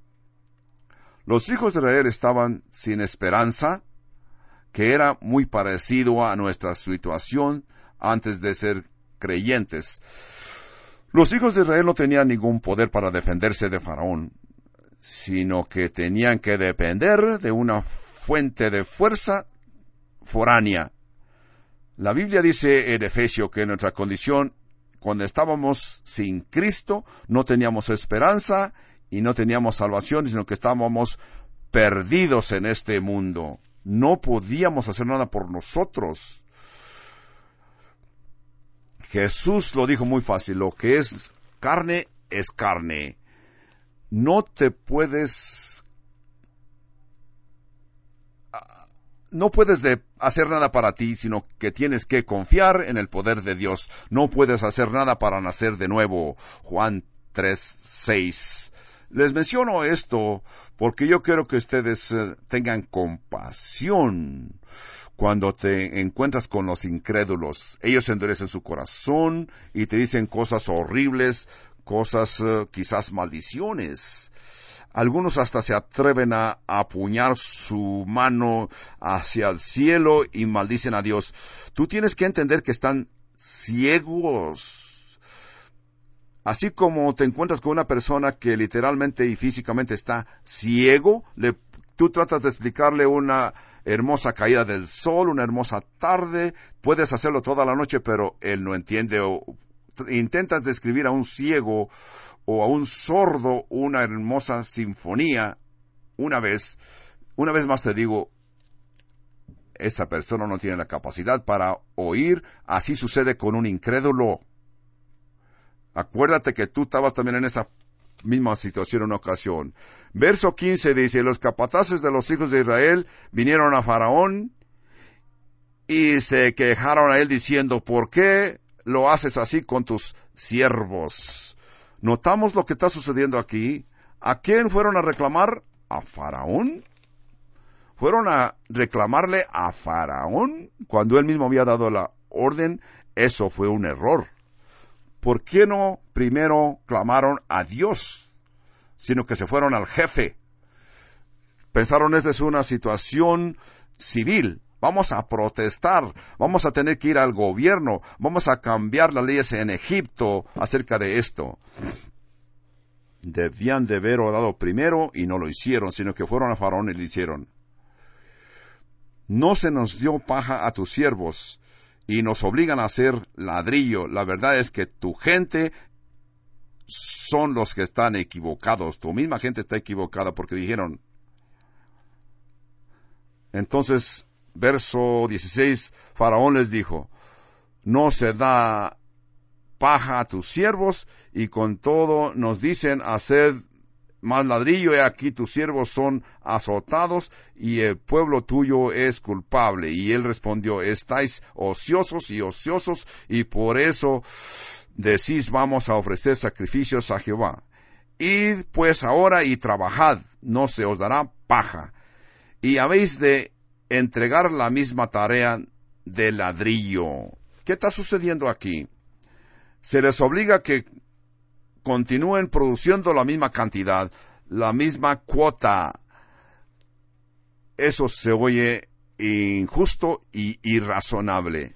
estaban sin esperanza, que era muy parecido a nuestra situación antes de ser creyentes. Los hijos de Israel no tenían ningún poder para defenderse de Faraón, sino que tenían que depender de una fuente de fuerza foránea. La Biblia dice en Efesios que nuestra condición, cuando estábamos sin Cristo, no teníamos esperanza y no teníamos salvación, sino que estábamos perdidos en este mundo. No podíamos hacer nada por nosotros. Jesús lo dijo muy fácil, lo que es carne es carne. No puedes hacer nada para ti, sino que tienes que confiar en el poder de Dios. No puedes hacer nada para nacer de nuevo. Juan 3:6. Les menciono esto porque yo quiero que ustedes tengan compasión cuando te encuentras con los incrédulos. Ellos endurecen su corazón y te dicen cosas horribles, cosas quizás maldiciones. Algunos hasta se atreven a apuñar su mano hacia el cielo y maldicen a Dios. Tú tienes que entender que están ciegos. Así como te encuentras con una persona que literalmente y físicamente está ciego, tú tratas de explicarle una hermosa caída del sol, una hermosa tarde, puedes hacerlo toda la noche, pero él no entiende. O intentas describir a un ciego o a un sordo una hermosa sinfonía. Una vez más te digo, esa persona no tiene la capacidad para oír. Así sucede con un incrédulo. Acuérdate que tú estabas también en esa misma situación en una ocasión. Verso 15 dice, los capataces de los hijos de Israel vinieron a Faraón y se quejaron a él diciendo, ¿por qué lo haces así con tus siervos? ¿Notamos lo que está sucediendo aquí? ¿A quién fueron a reclamar? ¿A Faraón? ¿Fueron a reclamarle a Faraón cuando él mismo había dado la orden? Eso fue un error. ¿Por qué no primero clamaron a Dios, sino que se fueron al jefe? Pensaron, esta es una situación civil, vamos a protestar, vamos a tener que ir al gobierno, vamos a cambiar las leyes en Egipto acerca de esto. Debían de haber orado primero y no lo hicieron, sino que fueron a Faraón y le hicieron. No se nos dio paja a tus siervos, y nos obligan a hacer ladrillo. La verdad es que tu gente son los que están equivocados. Tu misma gente está equivocada porque dijeron. Entonces, verso 16, Faraón les dijo, no se da paja a tus siervos, y con todo nos dicen hacer más ladrillo, he aquí tus siervos son azotados, y el pueblo tuyo es culpable. Y él respondió, estáis ociosos, y por eso decís, vamos a ofrecer sacrificios a Jehová. Id pues ahora y trabajad, no se os dará paja. Y habéis de entregar la misma tarea de ladrillo. ¿Qué está sucediendo aquí? Se les obliga a que continúen produciendo la misma cantidad, la misma cuota. Eso se oye injusto y irrazonable.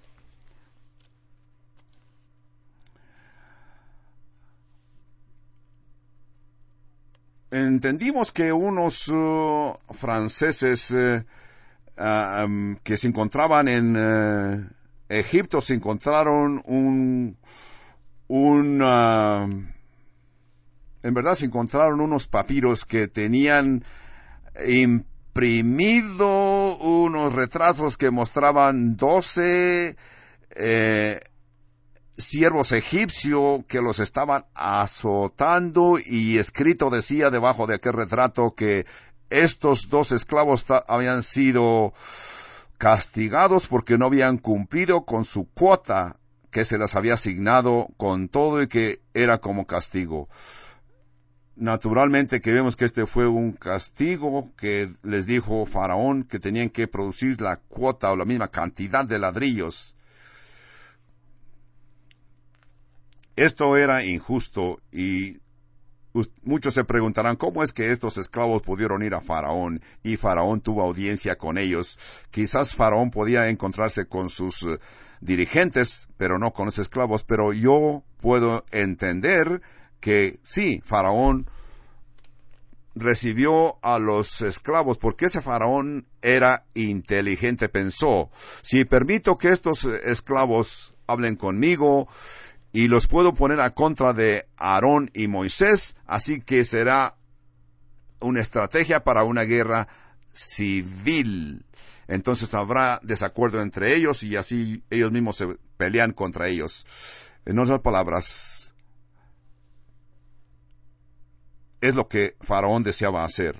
Entendimos que unos franceses que se encontraban en Egipto se encontraron en verdad se encontraron unos papiros que tenían imprimido unos retratos que mostraban 12 siervos egipcios que los estaban azotando, y escrito decía debajo de aquel retrato que estos 2 esclavos habían sido castigados porque no habían cumplido con su cuota que se les había asignado con todo, y que era como castigo. Naturalmente que vemos que este fue un castigo que les dijo Faraón que tenían que producir la cuota o la misma cantidad de ladrillos. Esto era injusto, y muchos se preguntarán cómo es que estos esclavos pudieron ir a Faraón y Faraón tuvo audiencia con ellos. Quizás Faraón podía encontrarse con sus dirigentes, pero no con los esclavos. Pero yo puedo entender que sí, Faraón recibió a los esclavos porque ese Faraón era inteligente. Pensó, si permito que estos esclavos hablen conmigo y los puedo poner a contra de Aarón y Moisés, así que será una estrategia para una guerra civil. Entonces habrá desacuerdo entre ellos y así ellos mismos se pelean contra ellos. En otras palabras, es lo que Faraón deseaba hacer.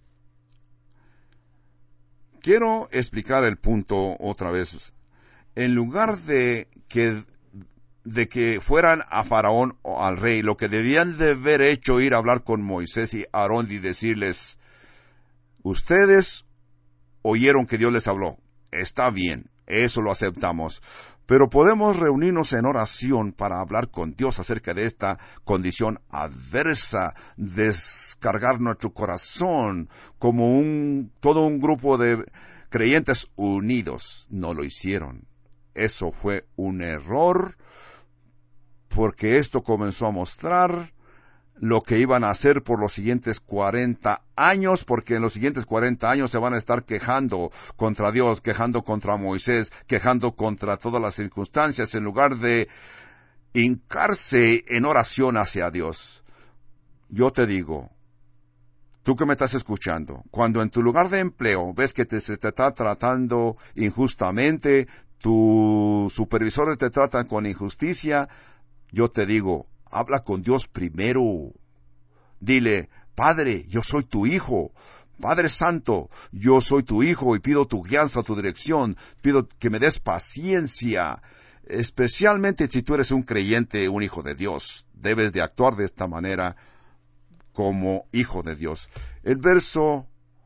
Quiero explicar el punto otra vez. En lugar de que fueran a Faraón o al rey, lo que debían de haber hecho ir a hablar con Moisés y Aarón y decirles, ustedes oyeron que Dios les habló, está bien, eso lo aceptamos, pero podemos reunirnos en oración para hablar con Dios acerca de esta condición adversa, descargar nuestro corazón como todo un grupo de creyentes unidos. No lo hicieron. Eso fue un error, porque esto comenzó a mostrar lo que iban a hacer por los siguientes 40 años, porque en los siguientes 40 años se van a estar quejando contra Dios, quejando contra Moisés, quejando contra todas las circunstancias, en lugar de hincarse en oración hacia Dios. Yo te digo, tú que me estás escuchando, cuando en tu lugar de empleo ves que se te está tratando injustamente, tus supervisores te tratan con injusticia, yo te digo, habla con Dios primero. Dile, Padre, yo soy tu hijo. Padre Santo, yo soy tu hijo y pido tu guianza, tu dirección. Pido que me des paciencia. Especialmente si tú eres un creyente, un hijo de Dios. Debes de actuar de esta manera como hijo de Dios. El verso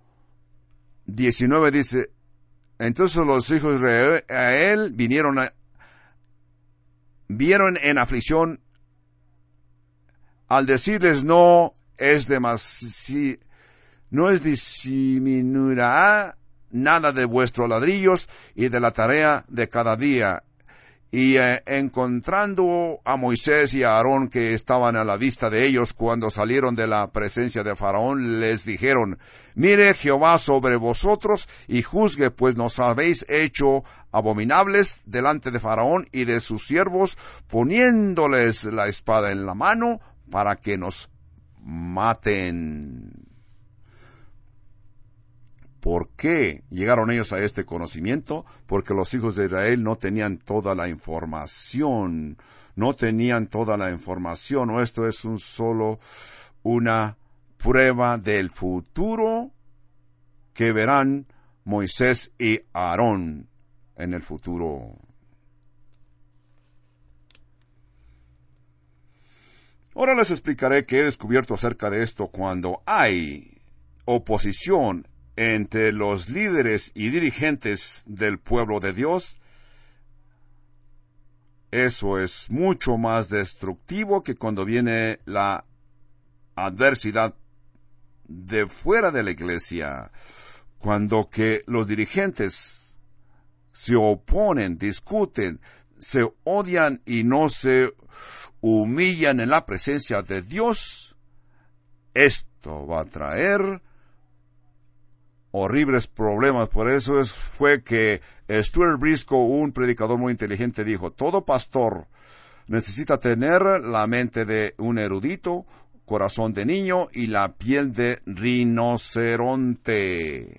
19 dice, entonces los hijos de Israel vieron en aflicción al decirles no disminuirá nada de vuestros ladrillos y de la tarea de cada día. Y encontrando a Moisés y a Aarón que estaban a la vista de ellos cuando salieron de la presencia de Faraón, les dijeron, mire Jehová sobre vosotros y juzgue, pues nos habéis hecho abominables delante de Faraón y de sus siervos, poniéndoles la espada en la mano para que nos maten. ¿Por qué llegaron ellos a este conocimiento? Porque los hijos de Israel no tenían toda la información. O esto es solo una prueba del futuro que verán Moisés y Aarón en el futuro. Ahora les explicaré qué he descubierto acerca de esto cuando hay oposición entre los líderes y dirigentes del pueblo de Dios. Eso es mucho más destructivo que cuando viene la adversidad de fuera de la iglesia. Cuando que los dirigentes se oponen, discuten, se odian y no se humillan en la presencia de Dios, esto va a traer horribles problemas. Por eso fue que Stuart Briscoe, un predicador muy inteligente, dijo, todo pastor necesita tener la mente de un erudito, corazón de niño y la piel de rinoceronte.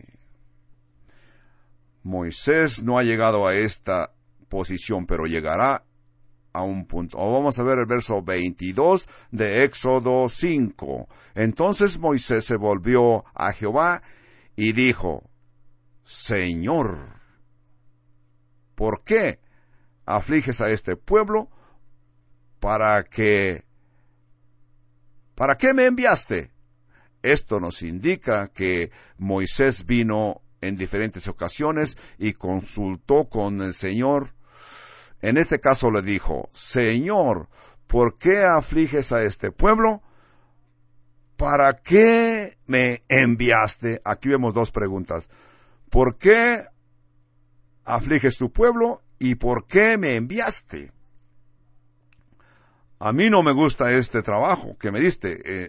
Moisés no ha llegado a esta posición, pero llegará a un punto. Vamos a ver el verso 22 de Éxodo 5. Entonces Moisés se volvió a Jehová y dijo: Señor, ¿por qué afliges a este pueblo? ¿Para qué me enviaste? Esto nos indica que Moisés vino en diferentes ocasiones y consultó con el Señor. En este caso le dijo: Señor, ¿por qué afliges a este pueblo? ¿Para qué me enviaste? Aquí vemos dos preguntas. ¿Por qué afliges tu pueblo y por qué me enviaste? A mí no me gusta este trabajo que me diste,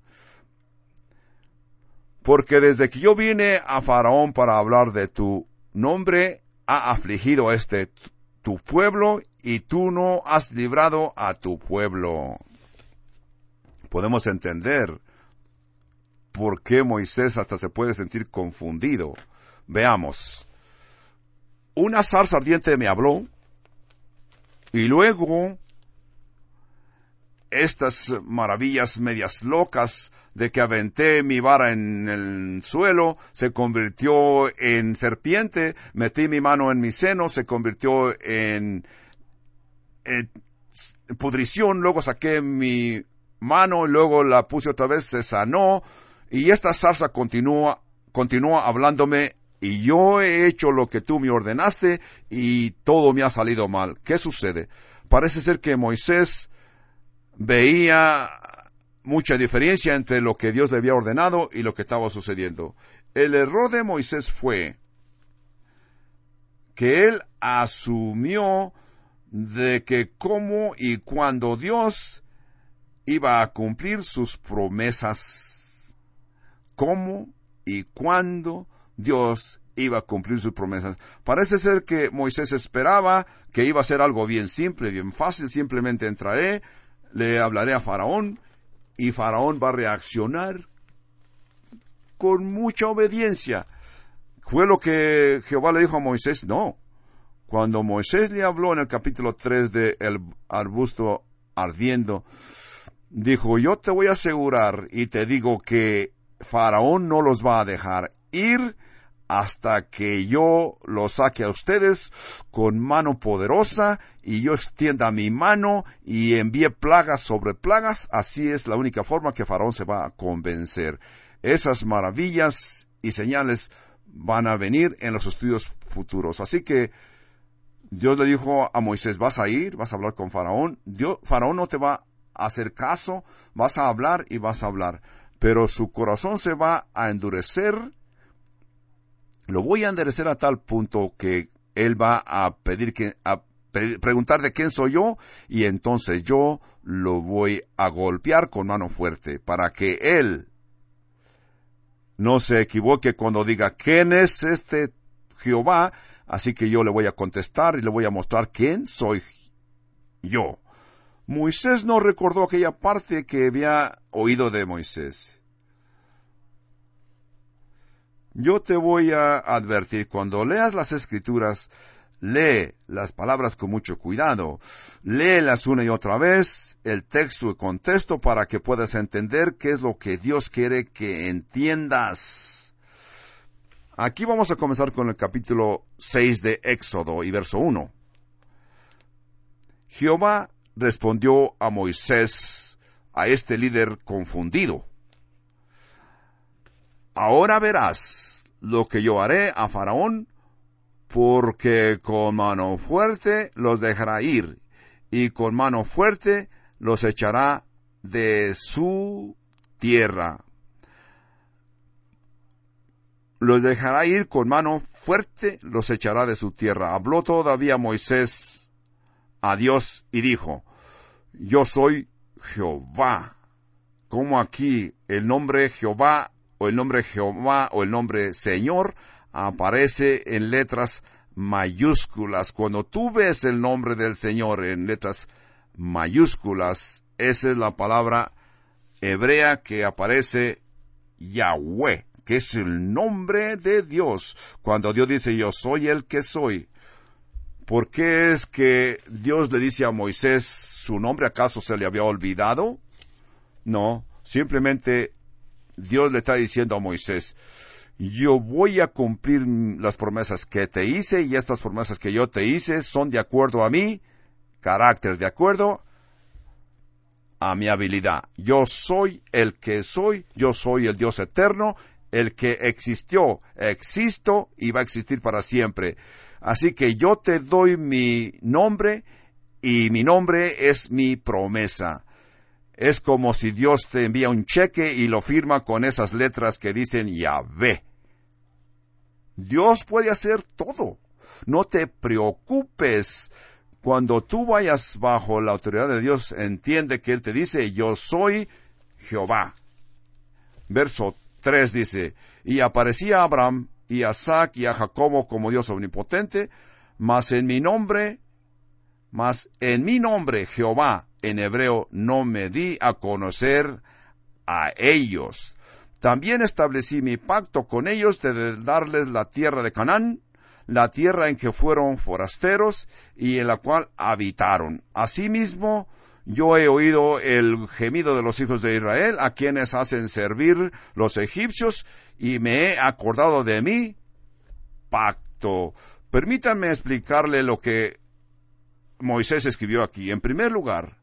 porque desde que yo vine a Faraón para hablar de tu nombre, ha afligido a tu pueblo, y tú no has librado a tu pueblo. Podemos entender por qué Moisés hasta se puede sentir confundido. Veamos. Una zarza ardiente me habló, y luego estas maravillas medias locas de que aventé mi vara en el suelo, se convirtió en serpiente, metí mi mano en mi seno, se convirtió en pudrición, luego saqué mi mano, luego la puse otra vez, se sanó, y esta zarza continúa hablándome, y yo he hecho lo que tú me ordenaste, y todo me ha salido mal. ¿Qué sucede? Parece ser que Moisés veía mucha diferencia entre lo que Dios le había ordenado y lo que estaba sucediendo. El error de Moisés fue que él asumió de que cómo y cuándo Dios iba a cumplir sus promesas. Cómo y cuándo Dios iba a cumplir sus promesas. Parece ser que Moisés esperaba que iba a ser algo bien simple, bien fácil. Simplemente entraré, le hablaré a Faraón, y Faraón va a reaccionar con mucha obediencia. Fue lo que Jehová le dijo a Moisés. No. Cuando Moisés le habló en el capítulo 3 de el arbusto ardiendo, dijo: yo te voy a asegurar y te digo que Faraón no los va a dejar ir hasta que yo los saque a ustedes con mano poderosa, y yo extienda mi mano y envíe plagas sobre plagas. Así es la única forma que Faraón se va a convencer. Esas maravillas y señales van a venir en los estudios futuros. Así que Dios le dijo a Moisés: vas a ir, vas a hablar con Faraón. Faraón no te va a hacer caso, vas a hablar y vas a hablar, pero su corazón se va a endurecer. Lo voy a endurecer a tal punto que él va a preguntar de quién soy yo, y entonces yo lo voy a golpear con mano fuerte para que él no se equivoque cuando diga: ¿quién es este Jehová? Así que yo le voy a contestar y le voy a mostrar quién soy yo. Moisés no recordó aquella parte que había oído de Moisés. Yo te voy a advertir: cuando leas las Escrituras, lee las palabras con mucho cuidado. Léelas una y otra vez, el texto y contexto, para que puedas entender qué es lo que Dios quiere que entiendas. Aquí vamos a comenzar con el capítulo 6 de Éxodo y verso 1. Jehová respondió a Moisés, a este líder confundido: ahora verás lo que yo haré a Faraón, porque con mano fuerte los dejará ir, y con mano fuerte los echará de su tierra. Los dejará ir con mano fuerte, los echará de su tierra. Habló todavía Moisés a Dios y dijo: yo soy Jehová. Como aquí el nombre Jehová o el nombre Señor aparece en letras mayúsculas. Cuando tú ves el nombre del Señor en letras mayúsculas, esa es la palabra hebrea que aparece Yahweh, que es el nombre de Dios. Cuando Dios dice, yo soy el que soy. ¿Por qué es que Dios le dice a Moisés su nombre? ¿Acaso se le había olvidado? No, simplemente Dios le está diciendo a Moisés, yo voy a cumplir las promesas que te hice, y estas promesas que yo te hice son de acuerdo a mi carácter, de acuerdo a mi habilidad. Yo soy el que soy, yo soy el Dios eterno, el que existió, existo y va a existir para siempre. Así que yo te doy mi nombre, y mi nombre es mi promesa. Es como si Dios te envía un cheque y lo firma con esas letras que dicen Yahvé. Dios puede hacer todo. No te preocupes. Cuando tú vayas bajo la autoridad de Dios, entiende que Él te dice, yo soy Jehová. Verso 3 dice, y aparecía a Abraham y a Isaac y a Jacobo como Dios omnipotente, mas en mi nombre Jehová, en hebreo, no me di a conocer a ellos. También establecí mi pacto con ellos de darles la tierra de Canaán, la tierra en que fueron forasteros y en la cual habitaron. Asimismo, yo he oído el gemido de los hijos de Israel, a quienes hacen servir los egipcios, y me he acordado de mi pacto. Permítanme explicarle lo que Moisés escribió aquí. En primer lugar,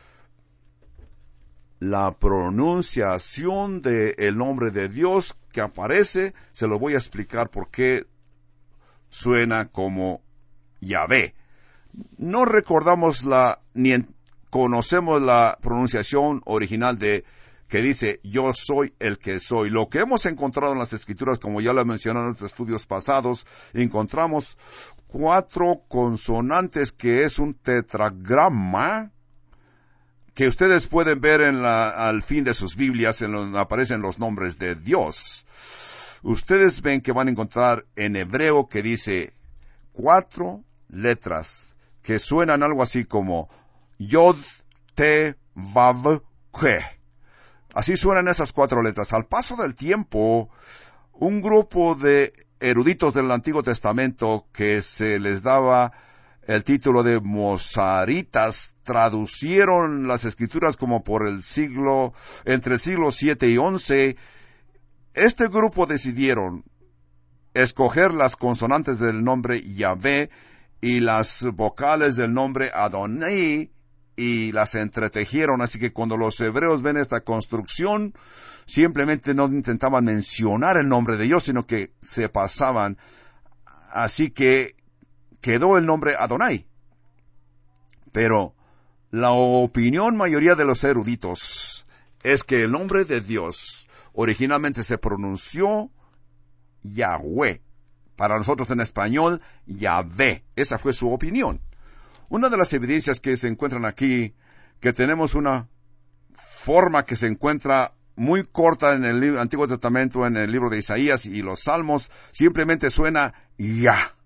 la pronunciación del nombre de Dios que aparece, se lo voy a explicar por qué suena como Yahvé. No recordamos ni conocemos la pronunciación original que dice, yo soy el que soy. Lo que hemos encontrado en las Escrituras, como ya lo he mencionado en los estudios pasados, encontramos 4 consonantes que es un tetragrama, que ustedes pueden ver al fin de sus Biblias, en donde aparecen los nombres de Dios. Ustedes ven que van a encontrar en hebreo que dice 4 letras que suenan algo así como Yod, Te, Vav, He. Así suenan esas 4 letras. Al paso del tiempo, un grupo de eruditos del Antiguo Testamento que se les daba el título de mozaritas, traducieron las Escrituras como entre el siglo 7 y 11. Este grupo decidieron escoger las consonantes del nombre Yahvé y las vocales del nombre Adonai, y las entretejieron. Así que cuando los hebreos ven esta construcción, simplemente no intentaban mencionar el nombre de Dios, sino que se pasaban. Así que quedó el nombre Adonai. Pero la opinión mayoría de los eruditos es que el nombre de Dios originalmente se pronunció Yahweh. Para nosotros en español, Yahvé. Esa fue su opinión. Una de las evidencias que se encuentran aquí, que tenemos una forma que se encuentra muy corta en el Antiguo Testamento, en el libro de Isaías y los Salmos, simplemente suena Yah.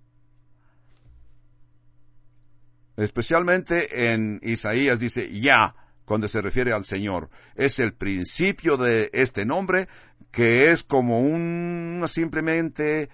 Especialmente en Isaías dice Yah, cuando se refiere al Señor. Es el principio de este nombre, que es como un simple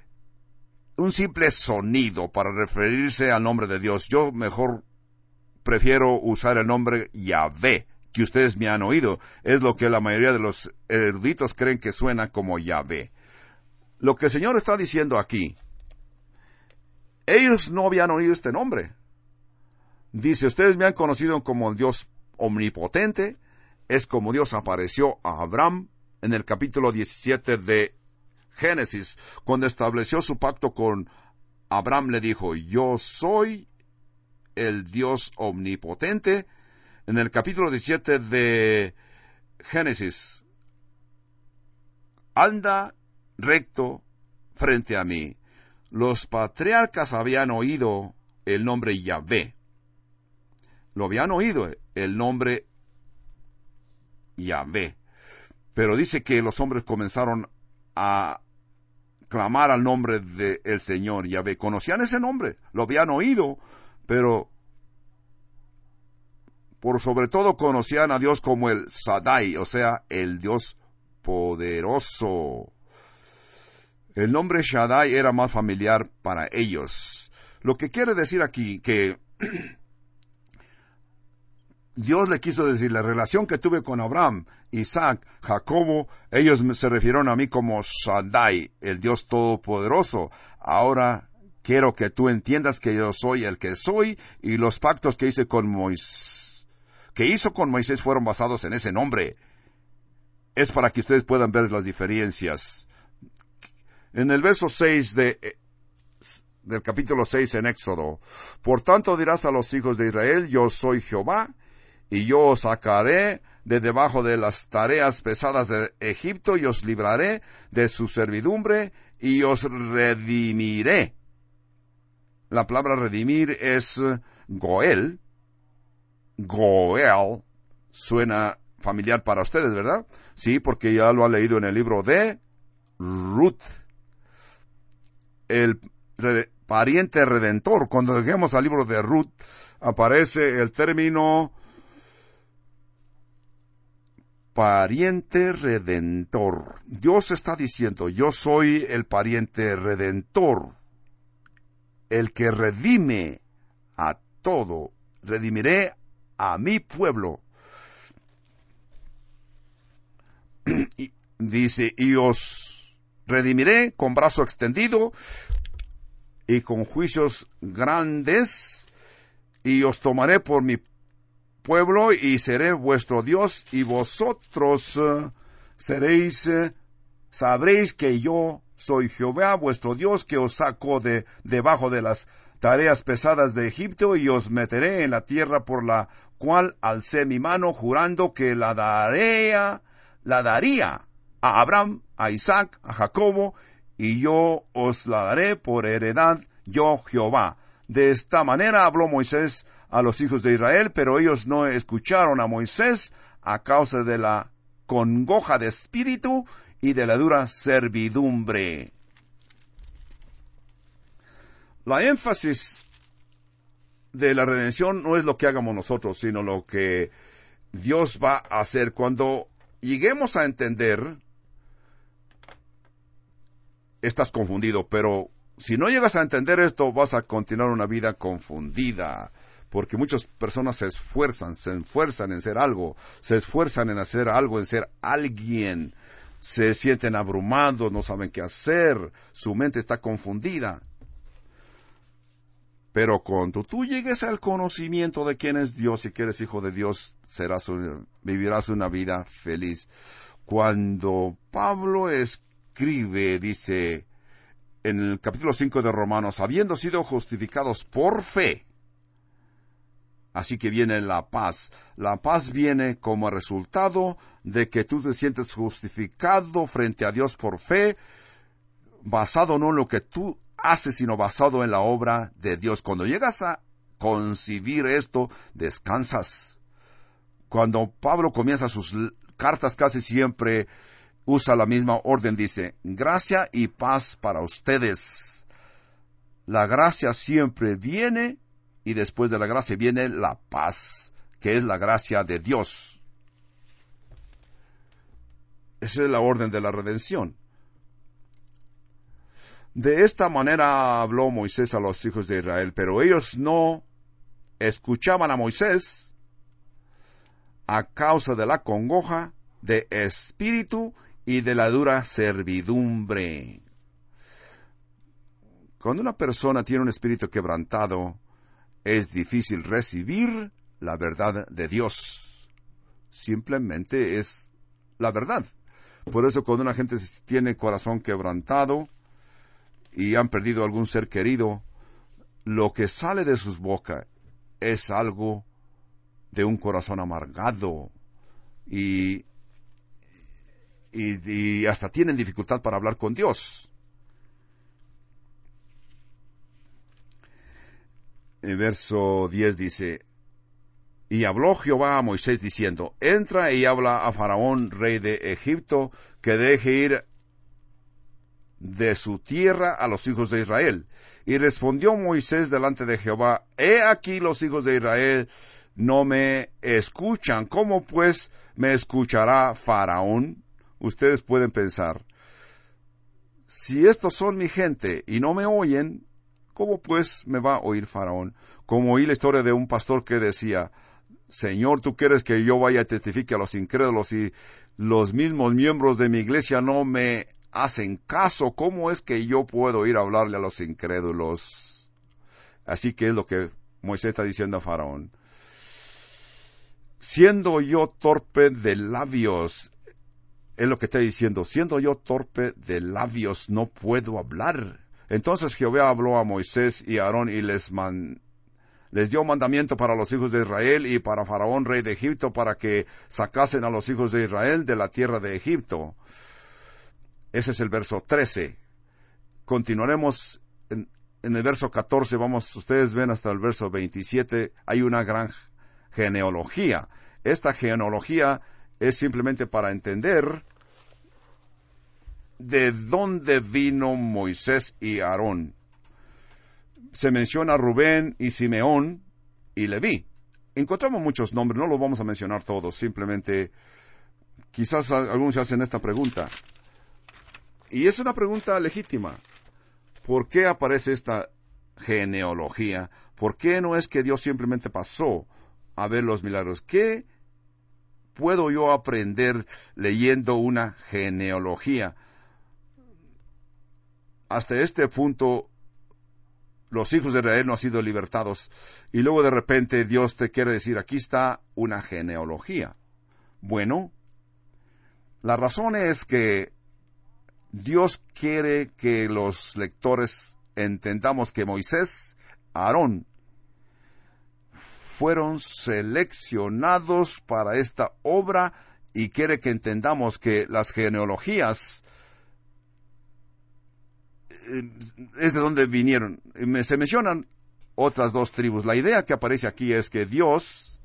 sonido para referirse al nombre de Dios. Yo mejor prefiero usar el nombre Yahvé, que ustedes me han oído. Es lo que la mayoría de los eruditos creen que suena como Yahvé. Lo que el Señor está diciendo aquí, ellos no habían oído este nombre. Dice, ustedes me han conocido como el Dios omnipotente. Es como Dios apareció a Abraham en el capítulo 17 de Génesis, cuando estableció su pacto con Abraham, le dijo, yo soy el Dios omnipotente. En el capítulo 17 de Génesis, anda recto frente a mí. Los patriarcas habían oído el nombre Yahvé. Lo habían oído el nombre Yahvé. Pero dice que los hombres comenzaron a clamar al nombre del Señor Yahvé. Conocían ese nombre, lo habían oído, pero Por sobre todo conocían a Dios como el Shaddai, o sea, el Dios poderoso. El nombre Shaddai era más familiar para ellos. Lo que quiere decir aquí que Dios le quiso decir, la relación que tuve con Abraham, Isaac, Jacobo, ellos se refirieron a mí como Shaddai, el Dios todopoderoso. Ahora quiero que tú entiendas que yo soy el que soy, y los pactos que hizo con Moisés fueron basados en ese nombre. Es para que ustedes puedan ver las diferencias. En el verso 6 del capítulo 6 en Éxodo, por tanto dirás a los hijos de Israel, yo soy Jehová, y yo os sacaré de debajo de las tareas pesadas de Egipto, y os libraré de su servidumbre, y os redimiré. La palabra redimir es Goel. Goel suena familiar para ustedes, ¿verdad? Sí, porque ya lo han leído en el libro de Ruth. El pariente redentor. Cuando lleguemos al libro de Ruth, aparece el término pariente redentor. Dios está diciendo, yo soy el pariente redentor, el que redime a todo. Redimiré a mi pueblo. Y dice, y os redimiré con brazo extendido y con juicios grandes, y os tomaré por mi pueblo y seré vuestro Dios, y vosotros sabréis que yo soy Jehová vuestro Dios, que os saco de debajo de las tareas pesadas de Egipto, y os meteré en la tierra por la cual alcé mi mano, jurando que la daría a Abraham, a Isaac, a Jacobo, y yo os la daré por heredad, yo Jehová. De esta manera habló Moisés a los hijos de Israel, pero ellos no escucharon a Moisés a causa de la congoja de espíritu y de la dura servidumbre. La énfasis de la redención no es lo que hagamos nosotros, sino lo que Dios va a hacer. Cuando lleguemos a entender, estás confundido, pero si no llegas a entender esto, vas a continuar una vida confundida, porque muchas personas se esfuerzan en ser algo, se esfuerzan en hacer algo, en ser alguien, se sienten abrumados, no saben qué hacer, su mente está confundida. Pero cuando tú llegues al conocimiento de quién es Dios y que eres hijo de Dios, vivirás una vida feliz. Cuando Pablo escribe, dice en el capítulo 5 de Romanos, habiendo sido justificados por fe, así que viene la paz. La paz viene como resultado de que tú te sientes justificado frente a Dios por fe, basado no en lo que tú haces, sino basado en la obra de Dios. Cuando llegas a concebir esto, descansas. Cuando Pablo comienza sus cartas, casi siempre usa la misma orden, dice, gracia y paz para ustedes. La gracia siempre viene, y después de la gracia viene la paz, que es la gracia de Dios. Esa es la orden de la redención. De esta manera habló Moisés a los hijos de Israel, pero ellos no escuchaban a Moisés a causa de la congoja de espíritu y de la dura servidumbre. Cuando una persona tiene un espíritu quebrantado, es difícil recibir la verdad de Dios. Simplemente es la verdad. Por eso cuando una gente tiene corazón quebrantado y han perdido algún ser querido, lo que sale de sus bocas es algo de un corazón amargado y hasta tienen dificultad para hablar con Dios. En verso 10 dice, y habló Jehová a Moisés diciendo, entra y habla a Faraón, rey de Egipto, que deje ir de su tierra a los hijos de Israel. Y respondió Moisés delante de Jehová, he aquí los hijos de Israel no me escuchan. ¿Cómo pues me escuchará Faraón? Ustedes pueden pensar, si estos son mi gente y no me oyen, ¿cómo pues me va a oír Faraón? Como oí la historia de un pastor que decía, Señor, tú quieres que yo vaya a testifique a los incrédulos y los mismos miembros de mi iglesia no me hacen caso. ¿Cómo es que yo puedo ir a hablarle a los incrédulos? Así que es lo que Moisés está diciendo a Faraón. Siendo yo torpe de labios, es lo que está diciendo, siendo yo torpe de labios, no puedo hablar. Entonces Jehová habló a Moisés y a Aarón y les dio mandamiento para los hijos de Israel y para Faraón, rey de Egipto, para que sacasen a los hijos de Israel de la tierra de Egipto. Ese es el verso 13. Continuaremos en el verso 14, ustedes ven hasta el verso 27, hay una gran genealogía. Esta genealogía es simplemente para entender de dónde vino Moisés y Aarón. Se menciona Rubén y Simeón y Leví. Encontramos muchos nombres, no los vamos a mencionar todos, simplemente quizás algunos se hacen esta pregunta. Y es una pregunta legítima. ¿Por qué aparece esta genealogía? ¿Por qué no es que Dios simplemente pasó a ver los milagros? ¿Qué puedo yo aprender leyendo una genealogía? Hasta este punto, los hijos de Israel no han sido libertados. Y luego de repente Dios te quiere decir, aquí está una genealogía. Bueno, la razón es que Dios quiere que los lectores entendamos que Moisés, Aarón, fueron seleccionados para esta obra y quiere que entendamos que las genealogías es de donde vinieron. Se mencionan otras dos tribus. La idea que aparece aquí es que Dios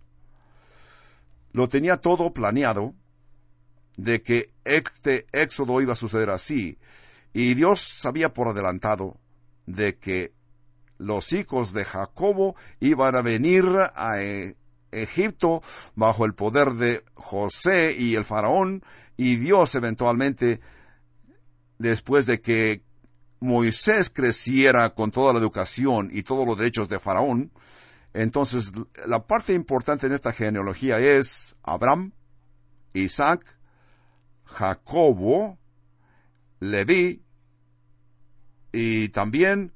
lo tenía todo planeado, de que este éxodo iba a suceder así. Y Dios sabía por adelantado de que los hijos de Jacobo iban a venir a Egipto bajo el poder de José y el faraón, y Dios eventualmente, después de que Moisés creciera con toda la educación y todos los derechos de faraón, entonces la parte importante en esta genealogía es Abraham, Isaac, Jacobo, Leví y también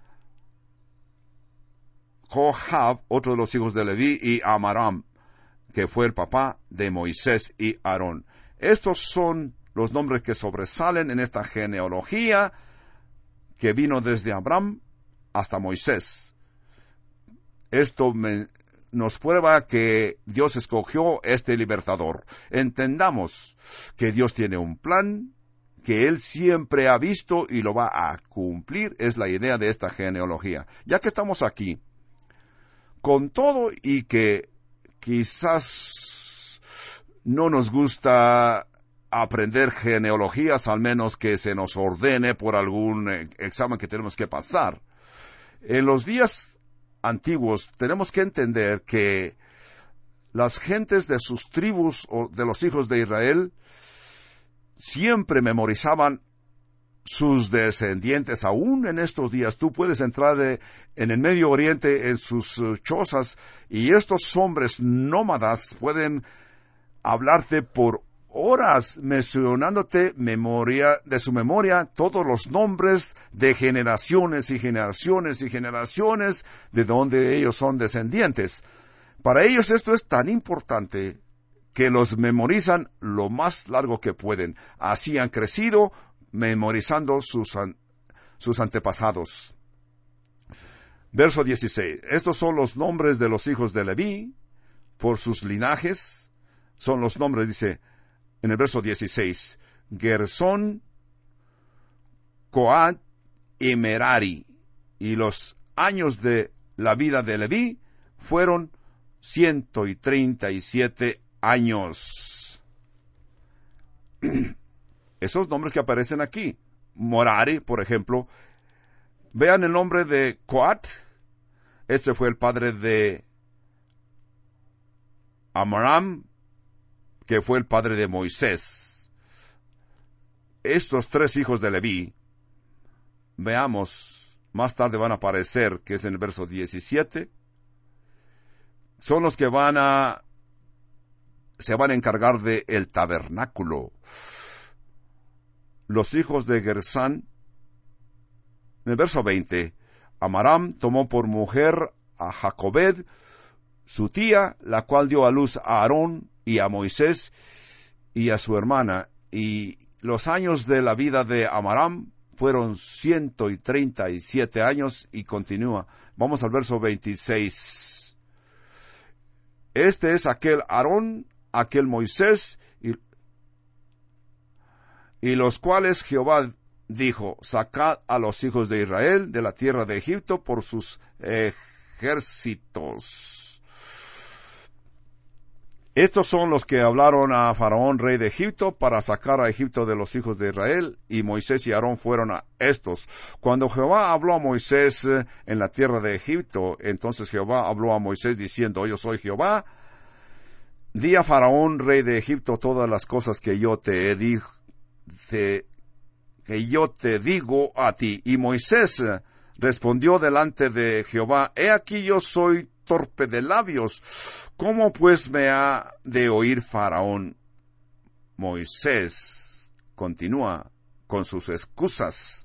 Joab, otro de los hijos de Leví, y Amaram, que fue el papá de Moisés y Aarón. Estos son los nombres que sobresalen en esta genealogía que vino desde Abraham hasta Moisés. Esto nos prueba que Dios escogió este libertador. Entendamos que Dios tiene un plan que Él siempre ha visto y lo va a cumplir. Es la idea de esta genealogía. Ya que estamos aquí, con todo y que quizás no nos gusta aprender genealogías, al menos que se nos ordene por algún examen que tenemos que pasar. En los días antiguos tenemos que entender que las gentes de sus tribus o de los hijos de Israel siempre memorizaban sus descendientes. Aún en estos días tú puedes entrar en el Medio Oriente en sus chozas y estos hombres nómadas pueden hablarte por horas mencionándote de su memoria todos los nombres de generaciones y generaciones y generaciones de donde ellos son descendientes. Para ellos esto es tan importante que los memorizan lo más largo que pueden. Así han crecido memorizando sus antepasados. Verso 16. Estos son los nombres de los hijos de Leví por sus linajes. Son los nombres, dice en el verso 16, Gersón, Coat y Merari. Y los años de la vida de Leví fueron 137 años. Esos nombres que aparecen aquí, Morari, por ejemplo, vean el nombre de Coat. Este fue el padre de Amram, que fue el padre de Moisés. Estos 3 hijos de Leví, veamos, más tarde van a aparecer, que es en el verso 17, son los que se van a encargar del tabernáculo. Los hijos de Gersán, en el verso 20, Amram tomó por mujer a Jacobed, su tía, la cual dio a luz a Aarón y a Moisés y a su hermana. Y los años de la vida de Amram fueron 137 años, y continúa. Vamos al verso 26. Este es aquel Aarón, aquel Moisés, y los cuales Jehová dijo: sacad a los hijos de Israel de la tierra de Egipto por sus ejércitos. Estos son los que hablaron a Faraón, rey de Egipto, para sacar a Egipto de los hijos de Israel, y Moisés y Aarón fueron a estos. Cuando Jehová habló a Moisés en la tierra de Egipto, entonces Jehová habló a Moisés diciendo: yo soy Jehová. Di a Faraón, rey de Egipto, todas las cosas que yo te digo a ti. Y Moisés respondió delante de Jehová: he aquí yo soy torpe de labios, ¿cómo pues me ha de oír Faraón? Moisés continúa con sus excusas.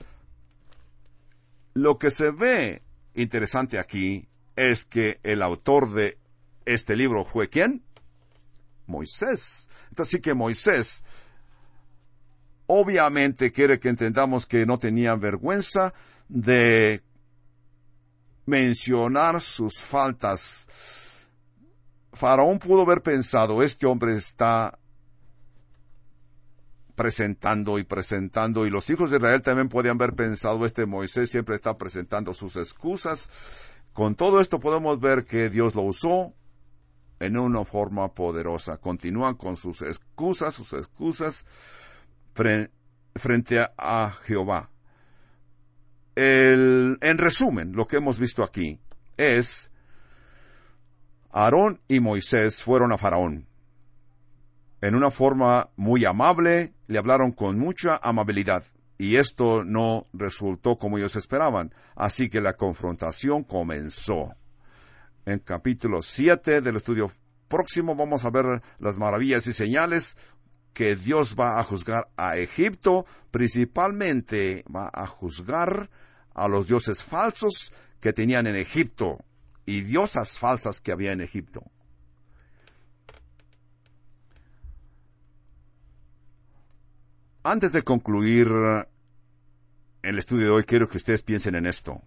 Lo que se ve interesante aquí es que el autor de este libro fue ¿quién? Moisés. Entonces sí que Moisés obviamente quiere que entendamos que no tenía vergüenza de mencionar sus faltas. Faraón pudo haber pensado: este hombre está presentando, y los hijos de Israel también podían haber pensado: este Moisés siempre está presentando sus excusas. Con todo esto podemos ver que Dios lo usó en una forma poderosa. Continúan con sus excusas frente a Jehová. En resumen, lo que hemos visto aquí es: Aarón y Moisés fueron a Faraón. En una forma muy amable, le hablaron con mucha amabilidad, y esto no resultó como ellos esperaban, así que la confrontación comenzó. En capítulo 7 del estudio próximo vamos a ver las maravillas y señales que Dios va a juzgar a Egipto. Principalmente va a juzgar a los dioses falsos que tenían en Egipto y diosas falsas que había en Egipto. Antes de concluir el estudio de hoy, quiero que ustedes piensen en esto.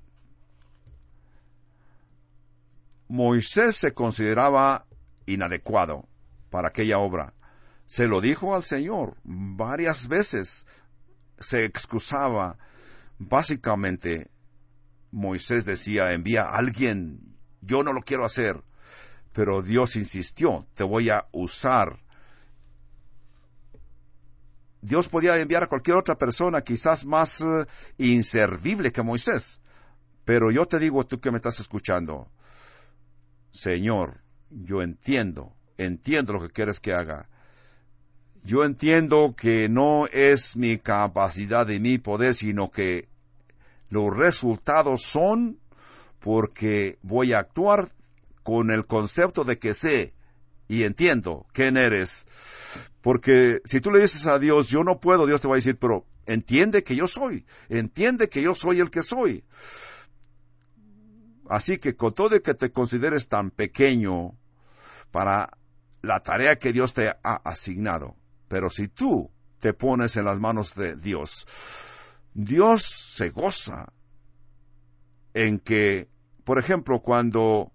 Moisés se consideraba inadecuado para aquella obra. Se lo dijo al Señor varias veces. Se excusaba. Básicamente, Moisés decía: envía a alguien, yo no lo quiero hacer. Pero Dios insistió: te voy a usar. Dios podía enviar a cualquier otra persona, quizás más inservible que Moisés. Pero yo te digo, tú que me estás escuchando: Señor, yo entiendo lo que quieres que haga. Yo entiendo que no es mi capacidad y mi poder, sino que los resultados son porque voy a actuar con el concepto de que sé y entiendo quién eres. Porque si tú le dices a Dios: yo no puedo, Dios te va a decir: pero entiende que yo soy el que soy. Así que con todo de que te consideres tan pequeño para la tarea que Dios te ha asignado, pero si tú te pones en las manos de Dios, Dios se goza en que, por ejemplo, cuando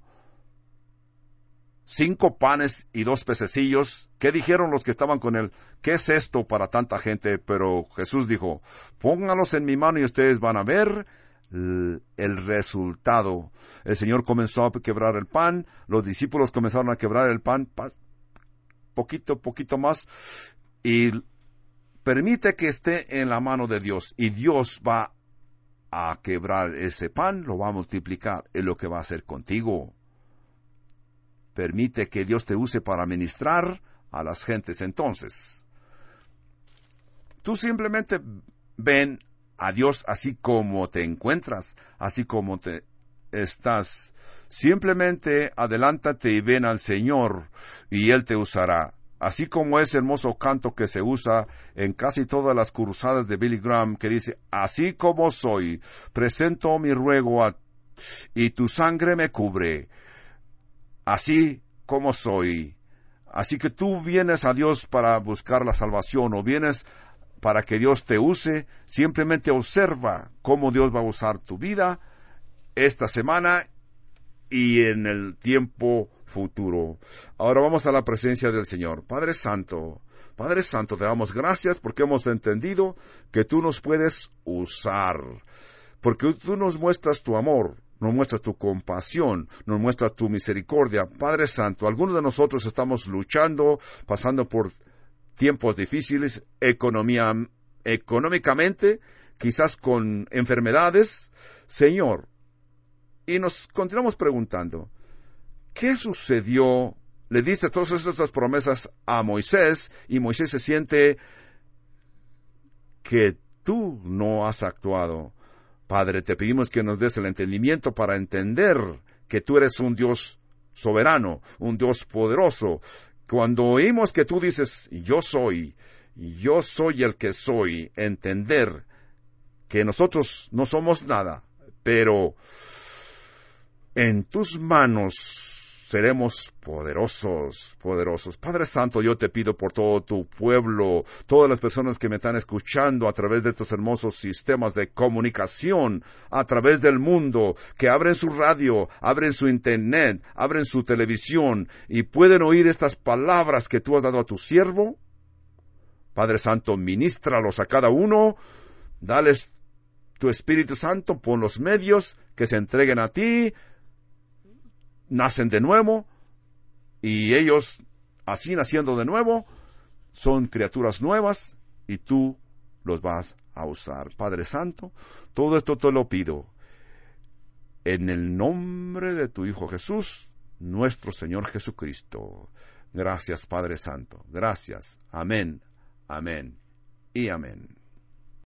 5 panes y 2 pececillos, ¿qué dijeron los que estaban con él? ¿Qué es esto para tanta gente? Pero Jesús dijo: pónganlos en mi mano y ustedes van a ver el resultado. El Señor comenzó a quebrar el pan, los discípulos comenzaron a quebrar el pan, poquito más, y permite que esté en la mano de Dios, y Dios va a quebrar ese pan, lo va a multiplicar, es lo que va a hacer contigo. Permite que Dios te use para ministrar a las gentes. Entonces, tú simplemente ven a Dios así como te encuentras, así como te estás. Simplemente adelántate y ven al Señor y Él te usará. Así como ese hermoso canto que se usa en casi todas las cruzadas de Billy Graham, que dice, así como soy, presento mi ruego y tu sangre me cubre. Así como soy. Así que tú vienes a Dios para buscar la salvación o vienes para que Dios te use. Simplemente observa cómo Dios va a usar tu vida esta semana y en el tiempo futuro. Ahora vamos a la presencia del Señor. Padre Santo, te damos gracias porque hemos entendido que tú nos puedes usar, porque tú nos muestras tu amor, nos muestras tu compasión, nos muestras tu misericordia. Padre Santo, algunos de nosotros estamos luchando, pasando por tiempos difíciles, económicamente, quizás con enfermedades, Señor, y nos continuamos preguntando, ¿qué sucedió? Le diste todas estas promesas a Moisés, y Moisés se siente que tú no has actuado. Padre, te pedimos que nos des el entendimiento para entender que tú eres un Dios soberano, un Dios poderoso. Cuando oímos que tú dices, yo soy el que soy, entender que nosotros no somos nada, pero en tus manos seremos poderosos. Padre Santo, yo te pido por todo tu pueblo, todas las personas que me están escuchando a través de estos hermosos sistemas de comunicación, a través del mundo, que abren su radio, abren su internet, abren su televisión y pueden oír estas palabras que tú has dado a tu siervo. Padre Santo, ministralos a cada uno, dales tu Espíritu Santo, pon los medios que se entreguen a ti, nacen de nuevo, y ellos, así naciendo de nuevo, son criaturas nuevas, y tú los vas a usar. Padre Santo, todo esto te lo pido, en el nombre de tu Hijo Jesús, nuestro Señor Jesucristo. Gracias, Padre Santo, gracias. Amén, amén y amén.